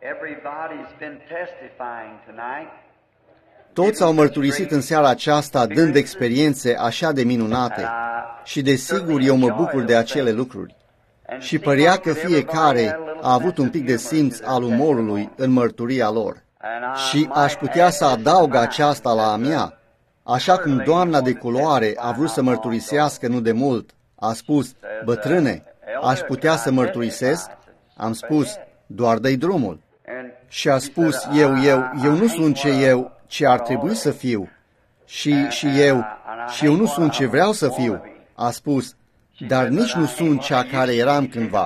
Everybody's been testifying tonight. Toți au mărturisit în seara aceasta dând experiențe așa de minunate și desigur eu mă bucur de acele lucruri. Și părea că fiecare a avut un pic de simț al umorului în mărturia lor. Și aș putea să adaug aceasta la a mea, așa cum doamna de culoare a vrut să mărturisească nu de mult. A spus, bătrâne, aș putea să mărturisesc? Am spus, doar dă-i drumul. Și a spus, eu nu sunt ce ar trebui să fiu. Și eu nu sunt ce vreau să fiu. A spus, dar nici nu sunt cea care eram cândva.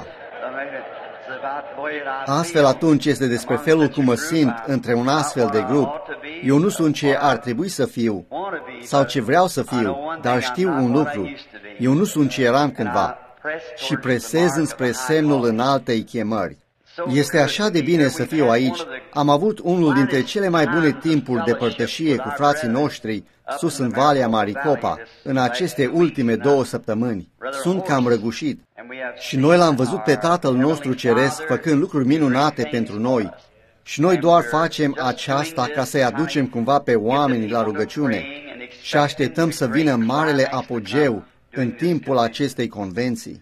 Astfel atunci este despre felul cum mă simt între un astfel de grup. Eu nu sunt ce ar trebui să fiu sau ce vreau să fiu, dar știu un lucru. Eu nu sunt ce eram cândva și presez înspre semnul înaltei chemări. Este așa de bine să fiu aici. Am avut unul dintre cele mai bune timpuri de părtășie cu frații noștri sus în Valea Maricopa în aceste ultime 2 săptămâni. Sunt cam răgușit. Și noi l-am văzut pe Tatăl nostru Ceresc făcând lucruri minunate pentru noi. Și noi doar facem aceasta ca să-i aducem cumva pe oameni la rugăciune și așteptăm să vină marele apogeu în timpul acestei convenții.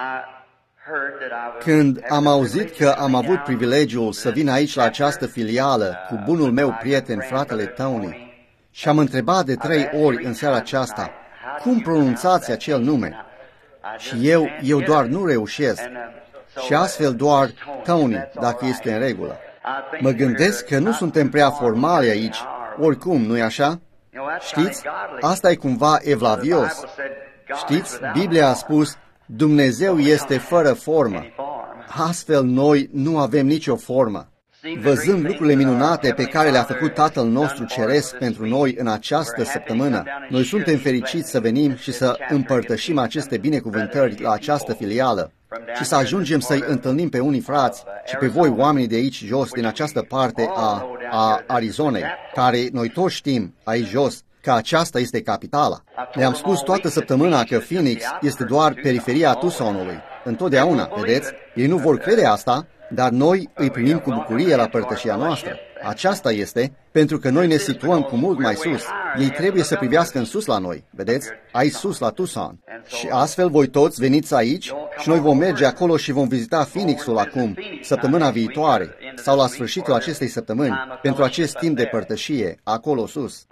Când am auzit că am avut privilegiul să vin aici la această filială cu bunul meu prieten, fratele Tony, și am întrebat de 3 ori în seara aceasta, cum pronunțați acel nume? Și eu doar nu reușesc. Și astfel doar Tony, dacă este în regulă. Mă gândesc că nu suntem prea formali aici, oricum, nu-i așa? Știți, asta e cumva evlavios. Știți, Biblia a spus, Dumnezeu este fără formă. Astfel noi nu avem nicio formă. Văzând lucrurile minunate pe care le-a făcut Tatăl nostru Ceresc pentru noi în această săptămână, noi suntem fericiți să venim și să împărtășim aceste binecuvântări la această filială și să ajungem să-i întâlnim pe unii frați și pe voi, oamenii de aici jos, din această parte a Arizonei, care noi toți știm aici jos că aceasta este capitala. Le-am spus toată săptămâna că Phoenix este doar periferia Tucsonului. Întotdeauna, vedeți? Ei nu vor crede asta, dar noi îi primim cu bucurie la părtășia noastră. Aceasta este, pentru că noi ne situăm cu mult mai sus. Ei trebuie să privească în sus la noi, vedeți? Aici sus la Tucson. Și astfel voi toți veniți aici și noi vom merge acolo și vom vizita Phoenixul acum, săptămâna viitoare, sau la sfârșitul acestei săptămâni, pentru acest timp de părtășie, acolo sus.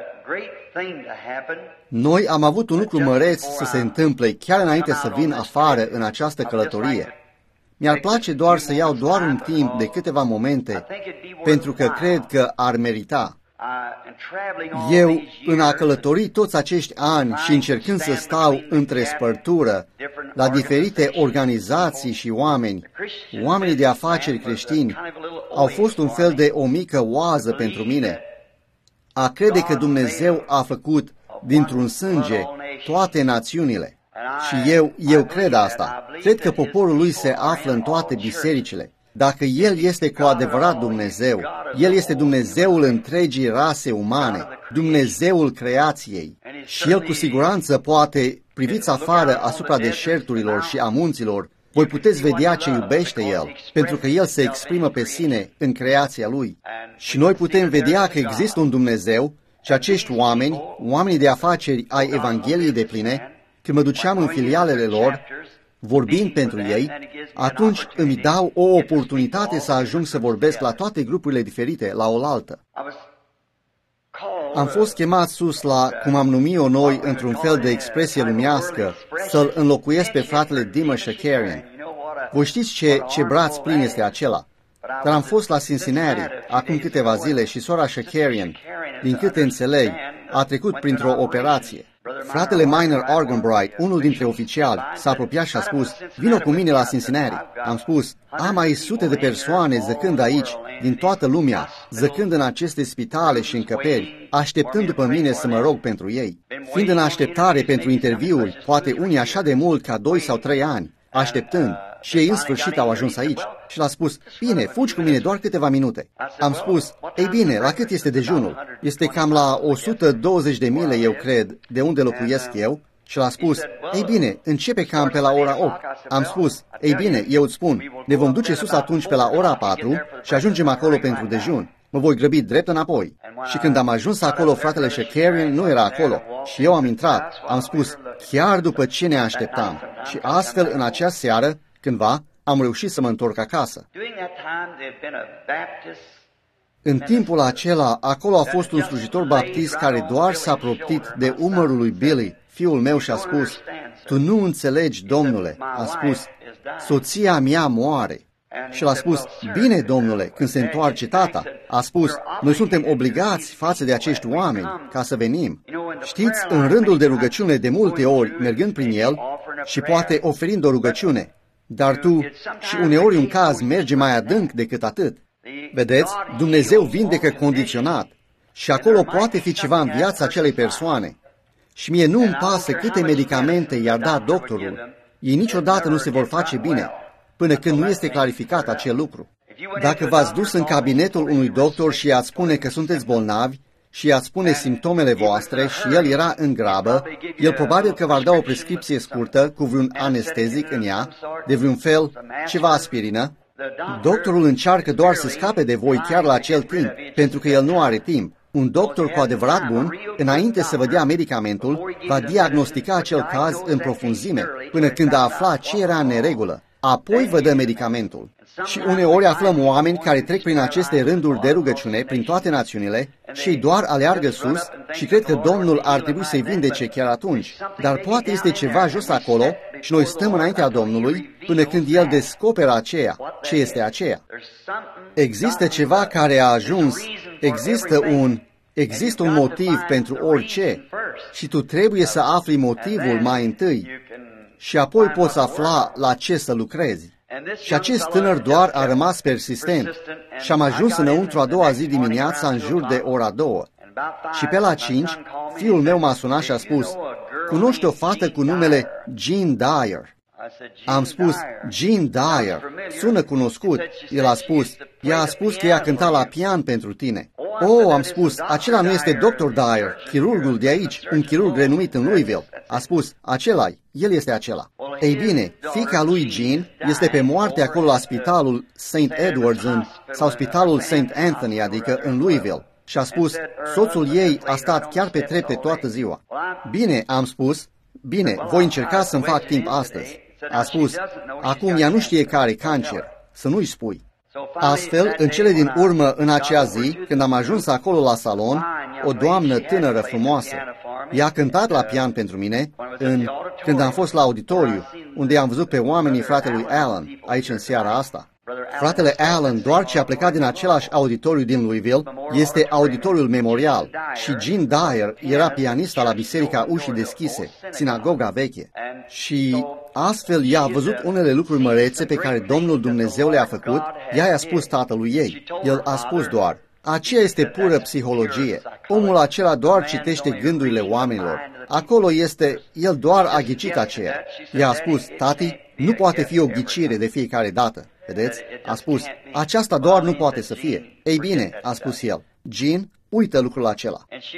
Noi am avut un lucru măreț să se întâmple chiar înainte să vin afară în această călătorie. Mi-ar place doar să iau doar un timp de câteva momente, pentru că cred că ar merita. Eu, în a călători toți acești ani și încercând să stau între spărtură la diferite organizații și oamenii de afaceri creștini, au fost un fel de o mică oază pentru mine. A crede că Dumnezeu a făcut dintr-un sânge toate națiunile. Și eu cred asta. Cred că poporul lui se află în toate bisericile. Dacă El este cu adevărat Dumnezeu, El este Dumnezeul întregii rase umane, Dumnezeul creației. Și El cu siguranță poate, priviți afară asupra deșerturilor și a munților, voi puteți vedea ce iubește El, pentru că El se exprimă pe sine în creația Lui. Și noi putem vedea că există un Dumnezeu și acești oamenii de afaceri ai Evangheliei de pline, când mă duceam în filialele lor, vorbind pentru ei, atunci îmi dau o oportunitate să ajung să vorbesc la toate grupurile diferite, la oaltă. Am fost chemat sus la, cum am numit-o noi, într-un fel de expresie lumească, să-l înlocuiesc pe fratele Dima Shakarian. Voi știți ce braț plin este acela? Dar am fost la Cincinnati acum câteva zile și sora Shakarian, din câte înțeleg, a trecut printr-o operație. Fratele Minor Arganbright, unul dintre oficiali, s-a apropiat și a spus, vino cu mine la Cincinnati. Am spus, am mai sute de persoane zăcând aici, din toată lumea, zăcând în aceste spitale și încăperi, așteptând după mine să mă rog pentru ei. Fiind în așteptare pentru interviuri, poate unii așa de mult ca 2 sau 3 ani, așteptând, și ei în sfârșit au ajuns aici. Și l-a spus, bine, fugi cu mine doar câteva minute. Am spus, ei bine, la cât este dejunul? Este cam la 120 de mile, eu cred, de unde locuiesc eu. Și l-a spus, ei bine, începe cam pe la ora 8. Am spus, ei bine, eu îți spun, ne vom duce sus atunci pe la ora 4 și ajungem acolo pentru dejun. Mă voi grăbi drept înapoi. Și când am ajuns acolo, fratele Shakarian nu era acolo. Și eu am intrat. Am spus, chiar după ce ne așteptam. Și astfel, în acea seară, cândva, am reușit să mă întorc acasă. În timpul acela, acolo a fost un slujitor baptist care doar s-a proptit de umărul lui Billy, fiul meu, și a spus, tu nu înțelegi, domnule, a spus, soția mea moare. Și l-a spus, bine, domnule, când se întoarce tata. A spus, noi suntem obligați față de acești oameni ca să venim. Știți, în rândul de rugăciune, de multe ori, mergând prin el și poate oferind o rugăciune, dar tu, și uneori un caz merge mai adânc decât atât. Vedeți, Dumnezeu vindecă condiționat și acolo poate fi ceva în viața acelei persoane. Și mie nu îmi pasă câte medicamente i-ar da doctorul, ei niciodată nu se vor face bine până când nu este clarificat acel lucru. Dacă v-ați dus în cabinetul unui doctor și i-ați spune că sunteți bolnavi și i-ați spune simptomele voastre și el era în grabă, el probabil că v-ar da o prescripție scurtă cu vreun anestezic în ea, de vreun fel, ceva aspirină. Doctorul încearcă doar să scape de voi chiar la acel timp, pentru că el nu are timp. Un doctor cu adevărat bun, înainte să vă dea medicamentul, va diagnostica acel caz în profunzime, până când a aflat ce era în neregulă. Apoi vă dă medicamentul. Și uneori aflăm oameni care trec prin aceste rânduri de rugăciune, prin toate națiunile, și doar aleargă sus și cred că Domnul ar trebui să-i vindece chiar atunci. Dar poate este ceva jos acolo și noi stăm înaintea Domnului până când El descoperă aceea. Ce este aceea? Există ceva care a ajuns, există un motiv pentru orice și tu trebuie să afli motivul mai întâi și apoi poți afla la ce să lucrezi. Și acest tânăr doar a rămas persistent și am ajuns înăuntru a doua zi dimineața în jur de ora 2. Și pe la 5, fiul meu m-a sunat și a spus, cunoști o fată cu numele Jean Dyer? Am spus, Jean Dyer, sună cunoscut. El a spus, ea a spus că ea cânta la pian pentru tine. Oh, am spus, acela nu este Dr. Dyer, chirurgul de aici, un chirurg renumit în Louisville. A spus, acela-i, el este acela. Ei bine, fiica lui Jean este pe moarte acolo la spitalul St. Edwards sau spitalul St. Anthony, adică în Louisville. Și a spus, soțul ei a stat chiar pe trepte toată ziua. Bine, am spus, bine, voi încerca să-mi fac timp astăzi. A spus, acum ea nu știe care cancer, să nu-i spui. Astfel, în cele din urmă, în acea zi, când am ajuns acolo la salon, o doamnă tânără frumoasă, ea a cântat la pian pentru mine când am fost la auditoriu, unde am văzut pe oamenii fratelui Allen, aici în seara asta. Fratele Allen, doar ce a plecat din același auditoriu din Louisville, este auditoriul memorial și Jean Dyer era pianista la Biserica Ușii Deschise, sinagoga veche. Și astfel ea a văzut unele lucruri mărețe pe care Domnul Dumnezeu le-a făcut, ea i-a spus tatălui ei. El a spus doar, aceea este pură psihologie. Omul acela doar citește gândurile oamenilor. Acolo este, el doar a ghicit aceea. Ea a spus, tati, nu poate fi o ghicire de fiecare dată. Vedeți? A spus, aceasta doar nu poate să fie. Ei bine, a spus el, Jean, uită lucrul acela.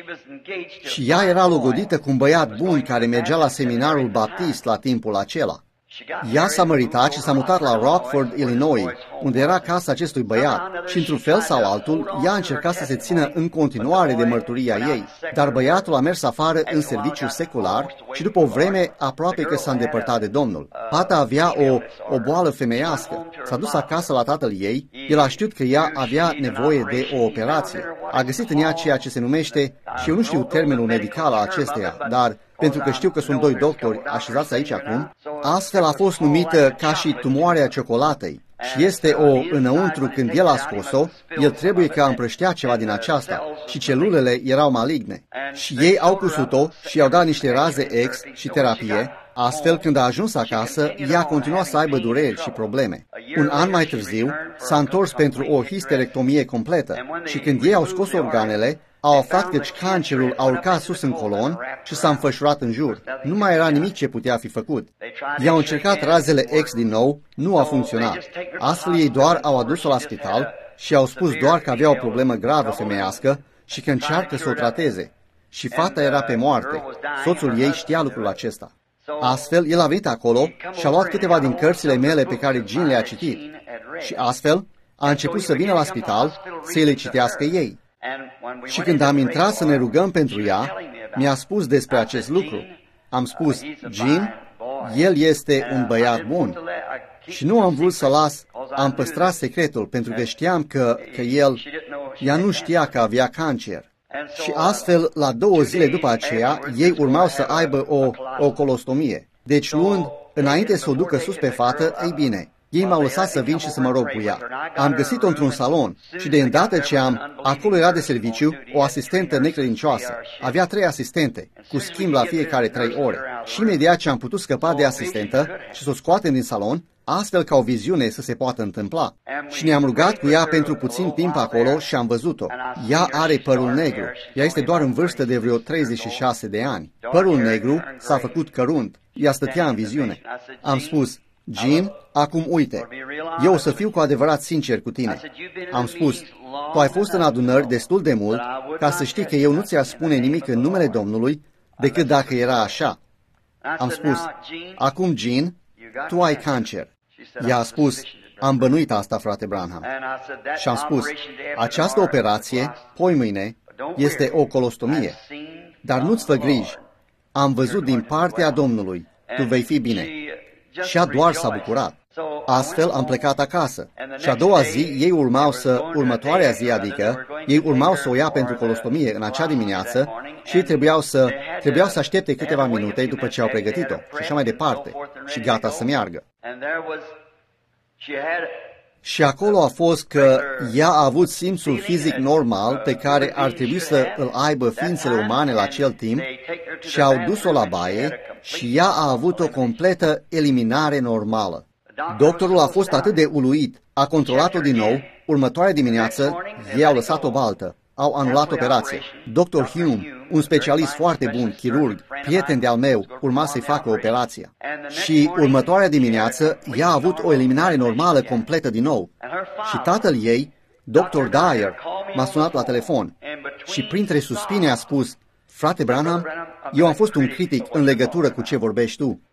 Și ea era logodită cu un băiat bun care mergea la seminarul baptist la timpul acela. Ea s-a măritat și s-a mutat la Rockford, Illinois, unde era casa acestui băiat și, într-un fel sau altul, ea a încercat să se țină în continuare de mărturia ei, dar băiatul a mers afară în serviciu secular și după o vreme aproape că s-a îndepărtat de Domnul. Fata avea o boală femeiască. S-a dus acasă la tatăl ei, el a știut că ea avea nevoie de o operație. A găsit în ea ceea ce se numește, și eu nu știu termenul medical al acesteia, dar pentru că știu că sunt doi doctori așezați aici acum, astfel a fost numită ca și tumoarea ciocolatei. Și este înăuntru când el a scos-o, el trebuie că a împrăștea ceva din aceasta și celulele erau maligne. Și ei au cusut-o și i-au dat niște raze X și terapie, astfel când a ajuns acasă, ea a continuat să aibă dureri și probleme. Un an mai târziu, s-a întors pentru o histerectomie completă și când ei au scos organele, au aflat că cancerul a urcat sus în colon și s-a înfășurat în jur. Nu mai era nimic ce putea fi făcut. I-au încercat razele X din nou, nu a funcționat. Astfel ei doar au adus-o la spital și au spus doar că avea o problemă gravă femeiască și că încearcă să o trateze. și fata era pe moarte. Soțul ei știa lucrul acesta. Astfel, el a venit acolo și a luat câteva din cărțile mele pe care Jean le-a citit. Și astfel, a început să vină la spital să-i le citească ei. Și când am intrat să ne rugăm pentru ea, mi-a spus despre acest lucru. Am spus, Jean, el este un băiat bun. Și nu am vrut să las, am păstrat secretul, pentru că știam că ea nu știa că avea cancer. Și astfel, la 2 zile după aceea, ei urmau să aibă o colostomie. Deci luând, înainte să o ducă sus pe fată, ei bine, ei m-au lăsat să vin și să mă rog cu ea. Am găsit-o într-un salon și de îndată ce acolo era de serviciu o asistentă necredincioasă. Avea 3 asistente, cu schimb la fiecare 3 ore. Și imediat ce am putut scăpa de asistentă și să o scoatem din salon, astfel ca o viziune să se poată întâmpla. Și ne-am rugat cu ea pentru puțin timp acolo și am văzut-o. Ea are părul negru. Ea este doar în vârstă de vreo 36 de ani. Părul negru s-a făcut cărunt. Ea stătea în viziune. Am spus, Jean, acum uite, eu o să fiu cu adevărat sincer cu tine. Am spus, tu ai fost în adunări destul de mult ca să știi că eu nu ți-ar spune nimic în numele Domnului decât dacă era așa. Am spus, acum, Jean, tu ai cancer. Ea a spus, am bănuit asta, frate Branham. Și am spus, această operație, poimâine, este o colostomie. Dar nu-ți fă griji. Am văzut din partea Domnului. Tu vei fi bine. Și ea doar s-a bucurat. Astfel am plecat acasă. Și a doua zi, ei următoarea zi, adică, ei urmau să o ia pentru colostomie în acea dimineață și ei trebuiau să aștepte câteva minute după ce au pregătit-o și așa mai departe și gata să meargă. Și acolo a fost că ea a avut simțul fizic normal pe care ar trebui să îl aibă ființele umane la acel timp și au dus-o la baie și ea a avut o completă eliminare normală. Doctorul a fost atât de uluit, a controlat-o din nou, următoarea dimineață ei au lăsat-o baltă, au anulat operația. Dr. Hume, un specialist foarte bun, chirurg, prieten de-al meu, urma să-i facă operația. Și următoarea dimineață ea a avut o eliminare normală completă din nou. Și tatăl ei, Dr. Dyer, m-a sunat la telefon și printre suspine a spus, frate Branham, eu am fost un critic în legătură cu ce vorbești tu.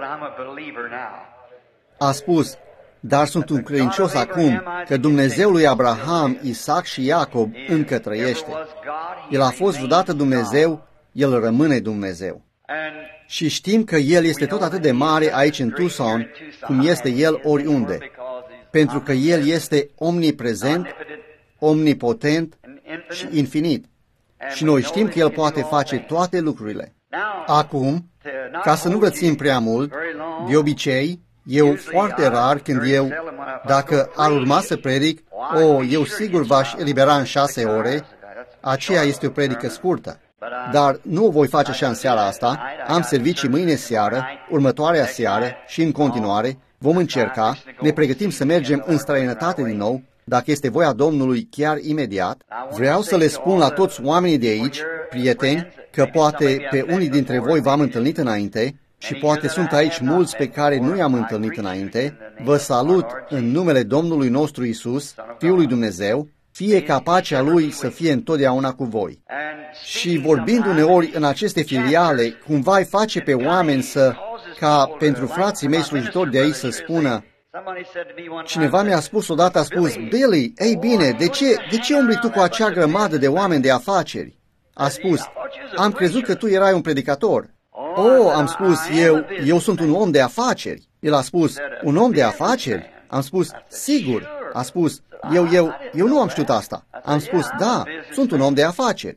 A spus, dar sunt un credincios acum că Dumnezeul lui Abraham, Isaac și Iacob încă trăiește. El a fost vreodată Dumnezeu, El rămâne Dumnezeu. Și știm că El este tot atât de mare aici în Tucson, cum este El oriunde, pentru că El este omniprezent, omnipotent și infinit. Și noi știm că El poate face toate lucrurile. Acum, ca să nu vă țin prea mult, de obicei, eu foarte rar când dacă ar urma să predic, eu sigur v-aș elibera în 6 ore, aceea este o predică scurtă. Dar nu o voi face așa în seara asta, am servicii mâine seară, următoarea seară și în continuare vom încerca, ne pregătim să mergem în străinătate din nou, dacă este voia Domnului chiar imediat. Vreau să le spun la toți oamenii de aici, prieteni, că poate pe unii dintre voi v-am întâlnit înainte, și poate sunt aici mulți pe care nu i-am întâlnit înainte. Vă salut în numele Domnului nostru Isus, Fiul lui Dumnezeu, fie ca pacea Lui să fie întotdeauna cu voi. Și vorbind uneori în aceste filiale, cumva îi face pe oameni ca pentru frații mei slujitori de aici să spună, cineva mi-a spus odată, a spus, Billy, ei bine, de ce umbli tu cu acea grămadă de oameni de afaceri? A spus, am crezut că tu erai un predicator. Am spus, eu sunt un om de afaceri. El a spus, un om de afaceri? Am spus, sigur. A spus, eu nu am știut asta. Am spus, da, sunt un om de afaceri.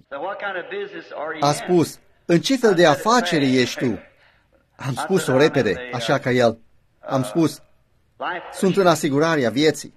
A spus, în ce fel de afaceri ești tu? Am spus-o repede, așa ca el. Am spus, sunt în asigurarea vieții.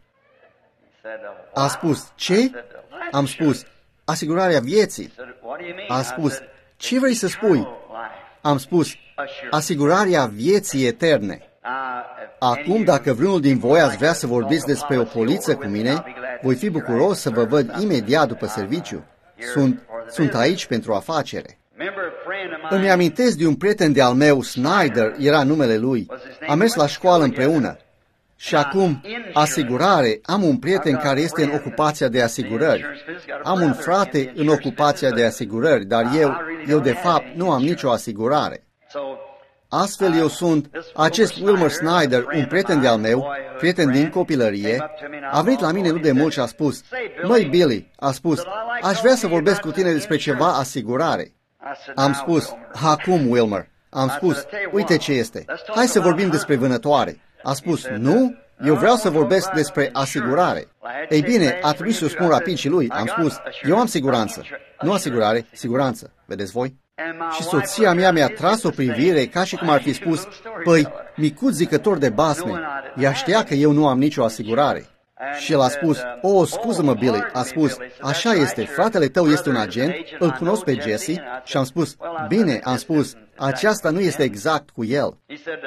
A spus, ce? Am spus, asigurarea vieții. A spus, ce vrei să spui? Am spus, asigurarea vieții eterne. Acum, dacă vreunul din voi ați vrea să vorbiți despre o poliță cu mine, voi fi bucuros să vă văd imediat după serviciu. Sunt aici pentru afacere. Îmi amintesc de un prieten de-al meu, Snyder, era numele lui. Am mers la școală împreună. Și acum, asigurare, am un prieten care este în ocupația de asigurări. Am un frate în ocupația de asigurări, dar eu de fapt nu am nicio asigurare. Astfel eu sunt, acest Wilmer Snyder, un prieten de-al meu, prieten din copilărie, a venit la mine nu de mult și a spus, măi Billy, a spus, aș vrea să vorbesc cu tine despre ceva asigurare. Am spus, acum Wilmer, am spus, uite ce este, hai să vorbim despre vânătoare. A spus, nu, eu vreau să vorbesc despre asigurare. Ei bine, a trebuit să o spun rapid și lui, am spus, eu am siguranță, nu asigurare, siguranță, vedeți voi? Și soția mea mi-a tras o privire ca și cum ar fi spus, păi, micuț zicător de basme, ea știa că eu nu am nicio asigurare. Și el a spus, scuză-mă, Billy, a spus, așa este, fratele tău este un agent, îl cunosc pe Jesse, și am spus, bine, am spus, aceasta nu este exact cu el.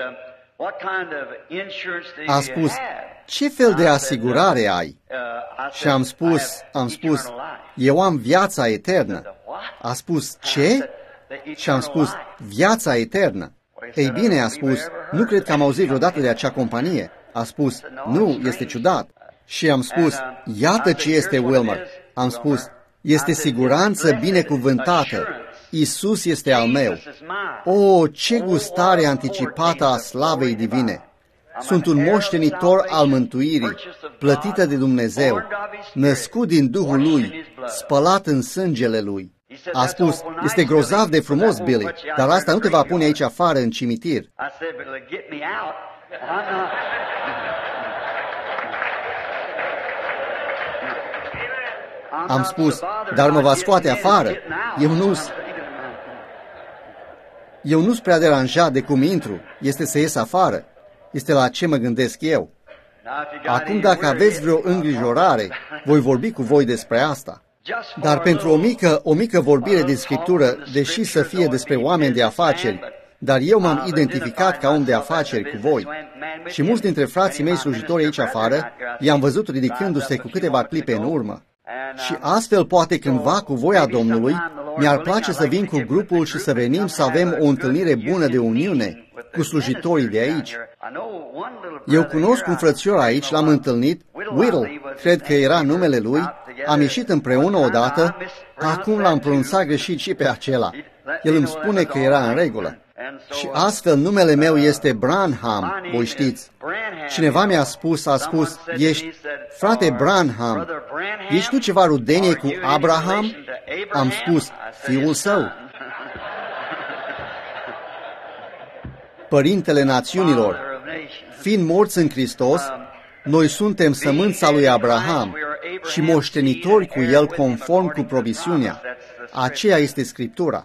A spus, ce fel de asigurare ai? Și am spus, eu am viața eternă. A spus, ce? Și am spus, viața eternă. Ei bine, a spus, nu cred că am auzit vreodată de acea companie. A spus, nu, este ciudat. Și am spus, iată ce este, Wilmer. Am spus, este siguranță binecuvântată. Iisus este al meu. Ce gustare anticipată a slavei divine! Sunt un moștenitor al mântuirii, plătită de Dumnezeu, născut din Duhul Lui, spălat în sângele Lui. A spus, este grozav de frumos, Billy, dar asta nu te va pune aici afară în cimitir. Am spus, dar mă va scoate afară. Eu nu-s prea deranjat de cum intru, este să ies afară. Este la ce mă gândesc eu. Acum, dacă aveți vreo îngrijorare, voi vorbi cu voi despre asta. Dar pentru o mică vorbire din Scriptură, deși să fie despre oameni de afaceri, dar eu m-am identificat ca om de afaceri cu voi. Și mulți dintre frații mei slujitori aici afară, i-am văzut ridicându-se cu câteva clipe în urmă. Și astfel, poate cândva, cu voia Domnului, mi-ar place să vin cu grupul și să venim să avem o întâlnire bună de uniune cu slujitorii de aici. Eu cunosc un frățior aici, l-am întâlnit, Whittle, cred că era numele lui, am ieșit împreună odată, acum l-am pronunțat greșit și pe acela. El îmi spune că era în regulă. Și astfel numele meu este Branham, voi știți. Cineva mi-a spus, ești frate Branham, ești tu ceva rudenie cu Abraham? Am spus, fiul său. Părintele națiunilor, fiind morți în Hristos, noi suntem sămânța lui Abraham și moștenitori cu el conform cu promisiunea. Aceea este Scriptura.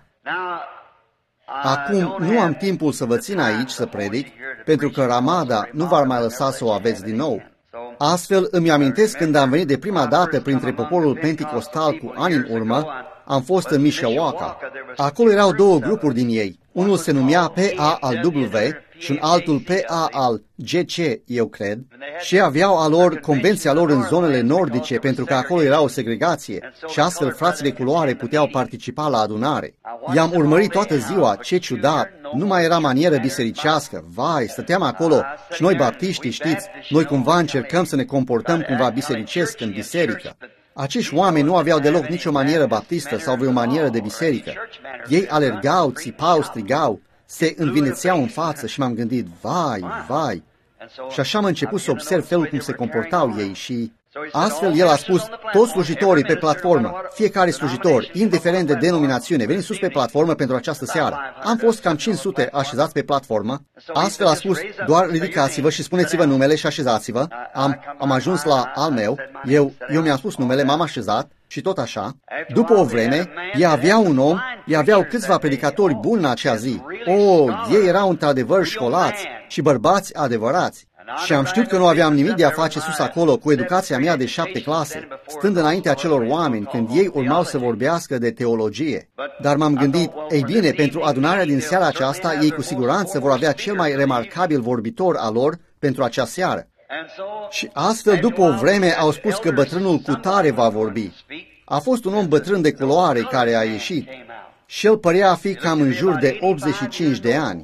Acum nu am timpul să vă țin aici să predic, pentru că Ramada nu v-ar mai lăsa să o aveți din nou. Astfel îmi amintesc când am venit de prima dată printre poporul penticostal cu ani în urmă, am fost în Mishawaka. Acolo erau două grupuri din ei. Unul se numea PA al W și un altul PA al GC, eu cred, și aveau a lor convenția lor în zonele nordice, pentru că acolo era o segregație și astfel frații de culoare puteau participa la adunare. I-am urmărit toată ziua, ce ciudat, nu mai era manieră bisericească, vai, stăteam acolo și noi baptiștii, știți, noi cumva încercăm să ne comportăm cumva bisericesc în biserică. Acești oameni nu aveau deloc nicio manieră baptistă sau vreo manieră de biserică. Ei alergau, țipau, strigau, se învinețeau în față și m-am gândit, vai. Și așa am început să observ felul cum se comportau ei și... Astfel, el a spus, toți slujitorii pe platformă, fiecare slujitor, indiferent de denominațiune, veniți sus pe platformă pentru această seară. Am fost cam 500 așezați pe platformă. Astfel a spus, doar ridicați-vă și spuneți-vă numele și așezați-vă. Am ajuns la al meu, eu mi-am spus numele, m-am așezat și tot așa. După o vreme, ei aveau câțiva predicatori buni în acea zi. Ei erau într-adevăr școlați și bărbați adevărați. Și am știut că nu aveam nimic de a face sus acolo cu educația mea de 7 clase, stând înaintea acelor oameni când ei urmau să vorbească de teologie. Dar m-am gândit, ei bine, pentru adunarea din seara aceasta, ei cu siguranță vor avea cel mai remarcabil vorbitor al lor pentru acea seară. Și astfel, după o vreme, au spus că bătrânul cutare va vorbi. A fost un om bătrân de culoare care a ieșit și el părea a fi cam în jur de 85 de ani.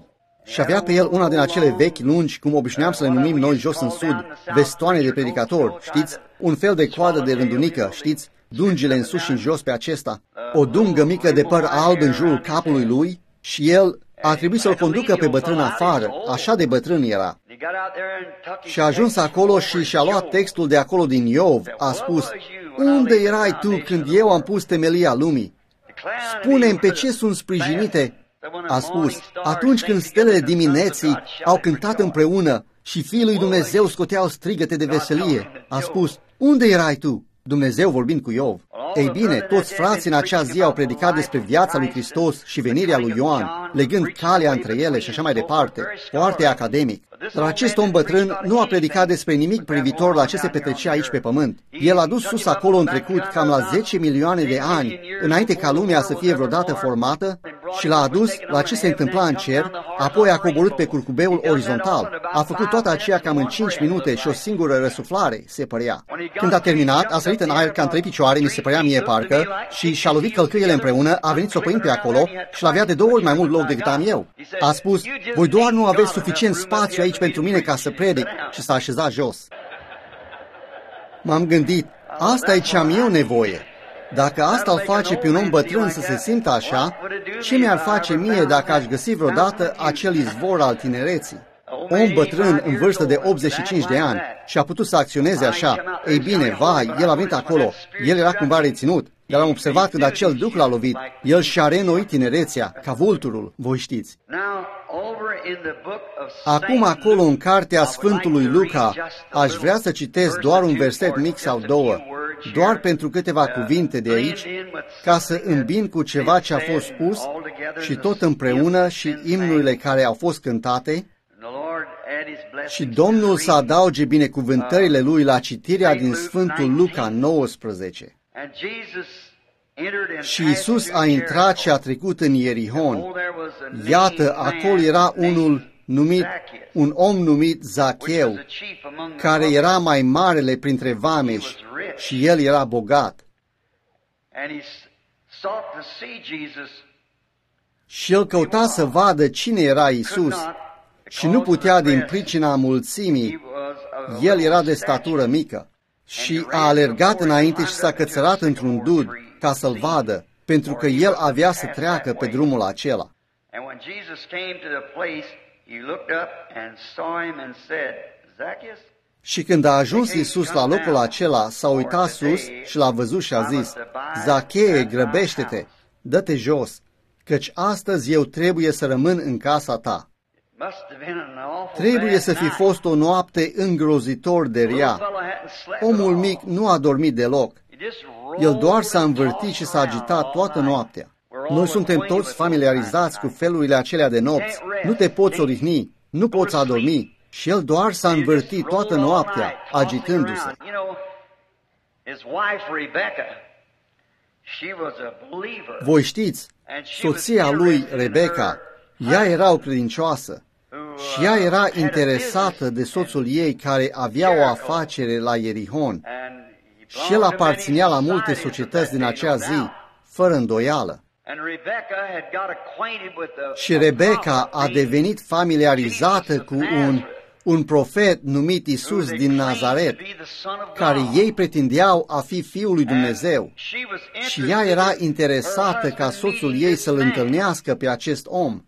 Și avea pe el una din acele vechi lungi, cum obișnuiam să le numim noi jos în sud, vestoane de predicator, știți? Un fel de coadă de rândunică, știți? Dungile în sus și în jos pe acesta. O dungă mică de păr alb în jurul capului lui și el a trebuit să-l conducă pe bătrân afară, așa de bătrân era. Și a ajuns acolo și și-a luat textul de acolo din Iov, a spus, unde erai tu când eu am pus temelia lumii? Spune-mi pe ce sunt sprijinite. A spus, atunci când stelele dimineții au cântat împreună și Fiul lui Dumnezeu scoteau strigăte de veselie. A spus, unde erai tu? Dumnezeu vorbind cu Iov. Ei bine, toți frații în acea zi au predicat despre viața lui Hristos și venirea lui Ioan, legând calea între ele și așa mai departe, foarte academic. Dar acest om bătrân nu a predicat despre nimic privitor la ce se petrecea aici pe pământ. El a dus sus acolo în trecut cam la 10 milioane de ani, înainte ca lumea să fie vreodată formată, și l-a adus la ce se întâmpla în cer, apoi a coborât pe curcubeul orizontal. A făcut toată aceea cam în 5 minute și o singură răsuflare, se părea. Când a terminat, a sărit în aer ca în 3 picioare, mi se părea mie parcă, și și-a lovit călcâiele împreună, a venit sopăind pe acolo și l-avea de 2 ori mai mult loc decât am eu. A spus, voi doar nu aveți suficient spațiu aici pentru mine ca să predic, și s-a așezat jos. M-am gândit, asta e ce am eu nevoie. Dacă asta îl face pe un om bătrân să se simtă așa, ce mi-ar face mie dacă aș găsi vreodată acel izvor al tinereții? Om bătrân în vârstă de 85 de ani și a putut să acționeze așa. Ei bine, vai, el a venit acolo. El era cumva reținut, dar am observat când acel duc l-a lovit. El și-a reînnoit tinerețea, ca vulturul, voi știți. Acum acolo în cartea Sfântului Luca, aș vrea să citesc doar un verset mic sau două, doar pentru câteva cuvinte de aici, ca să îmbin cu ceva ce a fost spus și tot împreună și imnurile care au fost cântate, și Domnul să adauge binecuvântările Lui la citirea din Sfântul Luca 19. Și Iisus a intrat și a trecut în Ierihon. Iată, acolo era un om numit Zacheu, care era mai marele printre vameși și el era bogat. Și el căuta să vadă cine era Iisus și nu putea din pricina mulțimii, el era de statură mică. Și a alergat înainte și s-a cățărat într-un dud ca să-l vadă, pentru că el avea să treacă pe drumul acela. Și când a ajuns Iisus la locul acela, s-a uitat sus și l-a văzut și a zis, Zachee, grăbește-te, dă-te jos, căci astăzi eu trebuie să rămân în casa ta. Trebuie să fi fost o noapte îngrozitor de rea. Omul mic nu a dormit deloc. El doar s-a învârtit și s-a agitat toată noaptea. Noi suntem toți familiarizați cu felurile acelea de nopți. Nu te poți odihni, nu poți adormi. Și el doar s-a învârtit toată noaptea, agitându-se. Voi știți, soția lui, Rebecca, ea era o credincioasă și ea era interesată de soțul ei care avea o afacere la Ierihon și el aparținea la multe societăți din acea zi, fără îndoială. Și Rebecca a devenit familiarizată cu un profet numit Iisus din Nazaret, care ei pretindeau a fi Fiul lui Dumnezeu. Și ea era interesată ca soțul ei să-l întâlnească pe acest om,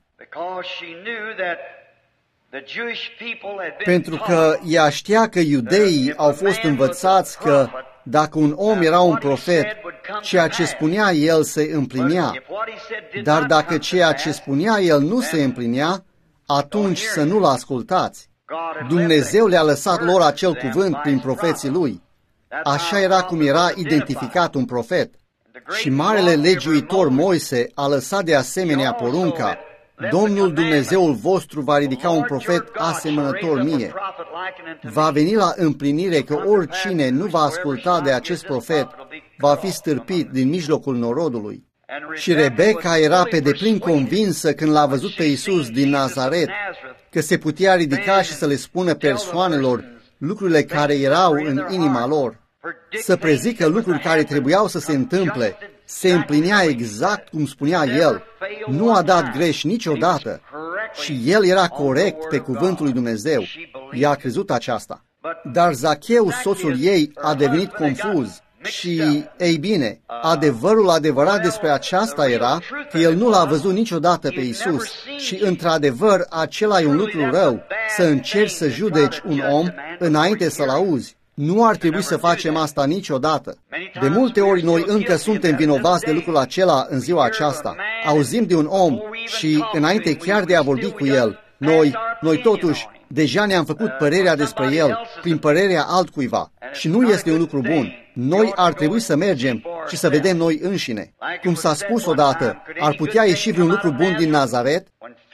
pentru că ea știa că iudeii au fost învățați că dacă un om era un profet, ceea ce spunea el se împlinea, dar dacă ceea ce spunea el nu se împlinea, atunci să nu-l ascultați. Dumnezeu le-a lăsat lor acel cuvânt prin profeții lui. Așa era cum era identificat un profet. Și marele legiuitor Moise a lăsat de asemenea porunca, Domnul Dumnezeul vostru va ridica un profet asemănător mie. Va veni la împlinire că oricine nu va asculta de acest profet va fi stârpit din mijlocul norodului. Și Rebecca era pe deplin convinsă când l-a văzut pe Iisus din Nazaret, că se putea ridica și să le spună persoanelor lucrurile care erau în inima lor, să prezică lucruri care trebuiau să se întâmple. Se împlinea exact cum spunea el. Nu a dat greș niciodată. și el era corect pe cuvântul lui Dumnezeu. Ea a crezut aceasta. Dar Zacheu, soțul ei, a devenit confuz și, ei bine, adevărul adevărat despre aceasta era că el nu l-a văzut niciodată pe Iisus și, într-adevăr, acela e un lucru rău, să încerci să judeci un om înainte să-l auzi. Nu ar trebui să facem asta niciodată. De multe ori noi încă suntem vinovați de lucrul acela în ziua aceasta. Auzim de un om și, înainte chiar de a vorbi cu el, noi totuși deja ne-am făcut părerea despre el prin părerea altcuiva și nu este un lucru bun. Noi ar trebui să mergem și să vedem noi înșine. Cum s-a spus odată, ar putea ieși vreun lucru bun din Nazaret?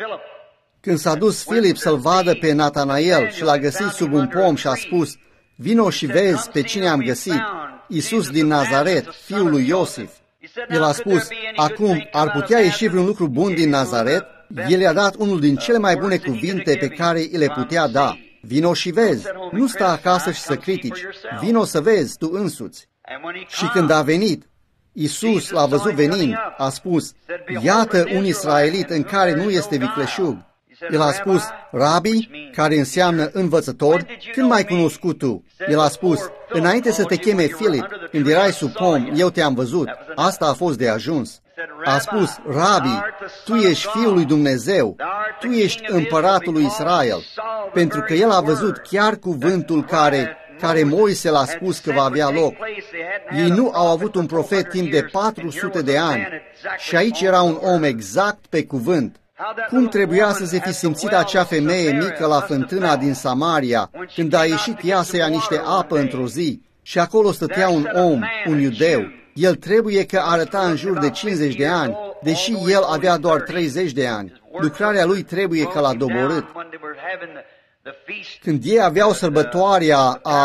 Când s-a dus Filip să-l vadă pe Natanael și l-a găsit sub un pom și a spus: vino și vezi pe cine am găsit, Iisus din Nazaret, fiul lui Iosif. El a spus: acum ar putea ieși vreun lucru bun din Nazaret? El i-a dat unul din cele mai bune cuvinte pe care îi le putea da. Vino și vezi, nu sta acasă și să critici, vino să vezi tu însuți. Și când a venit, Iisus l-a văzut venind, a spus: iată un israelit în care nu este vicleșug. El a spus: Rabi, care înseamnă învățător, când m-ai cunoscut tu? El a spus: înainte să te cheme Filip, când erai sub pom, eu te-am văzut. Asta a fost de ajuns. A spus: Rabi, tu ești Fiul lui Dumnezeu, tu ești împăratul lui Israel, pentru că el a văzut chiar cuvântul care Moise l-a spus că va avea loc. Ei nu au avut un profet timp de 400 de ani și aici era un om exact pe cuvânt. Cum trebuia să se fi simțit acea femeie mică la fântâna din Samaria când a ieșit ea să ia niște apă într-o zi și acolo stătea un om, un iudeu. El trebuie că arăta în jur de 50 de ani, deși el avea doar 30 de ani. Lucrarea lui trebuie că l-a doborât. Când ei aveau sărbătoarea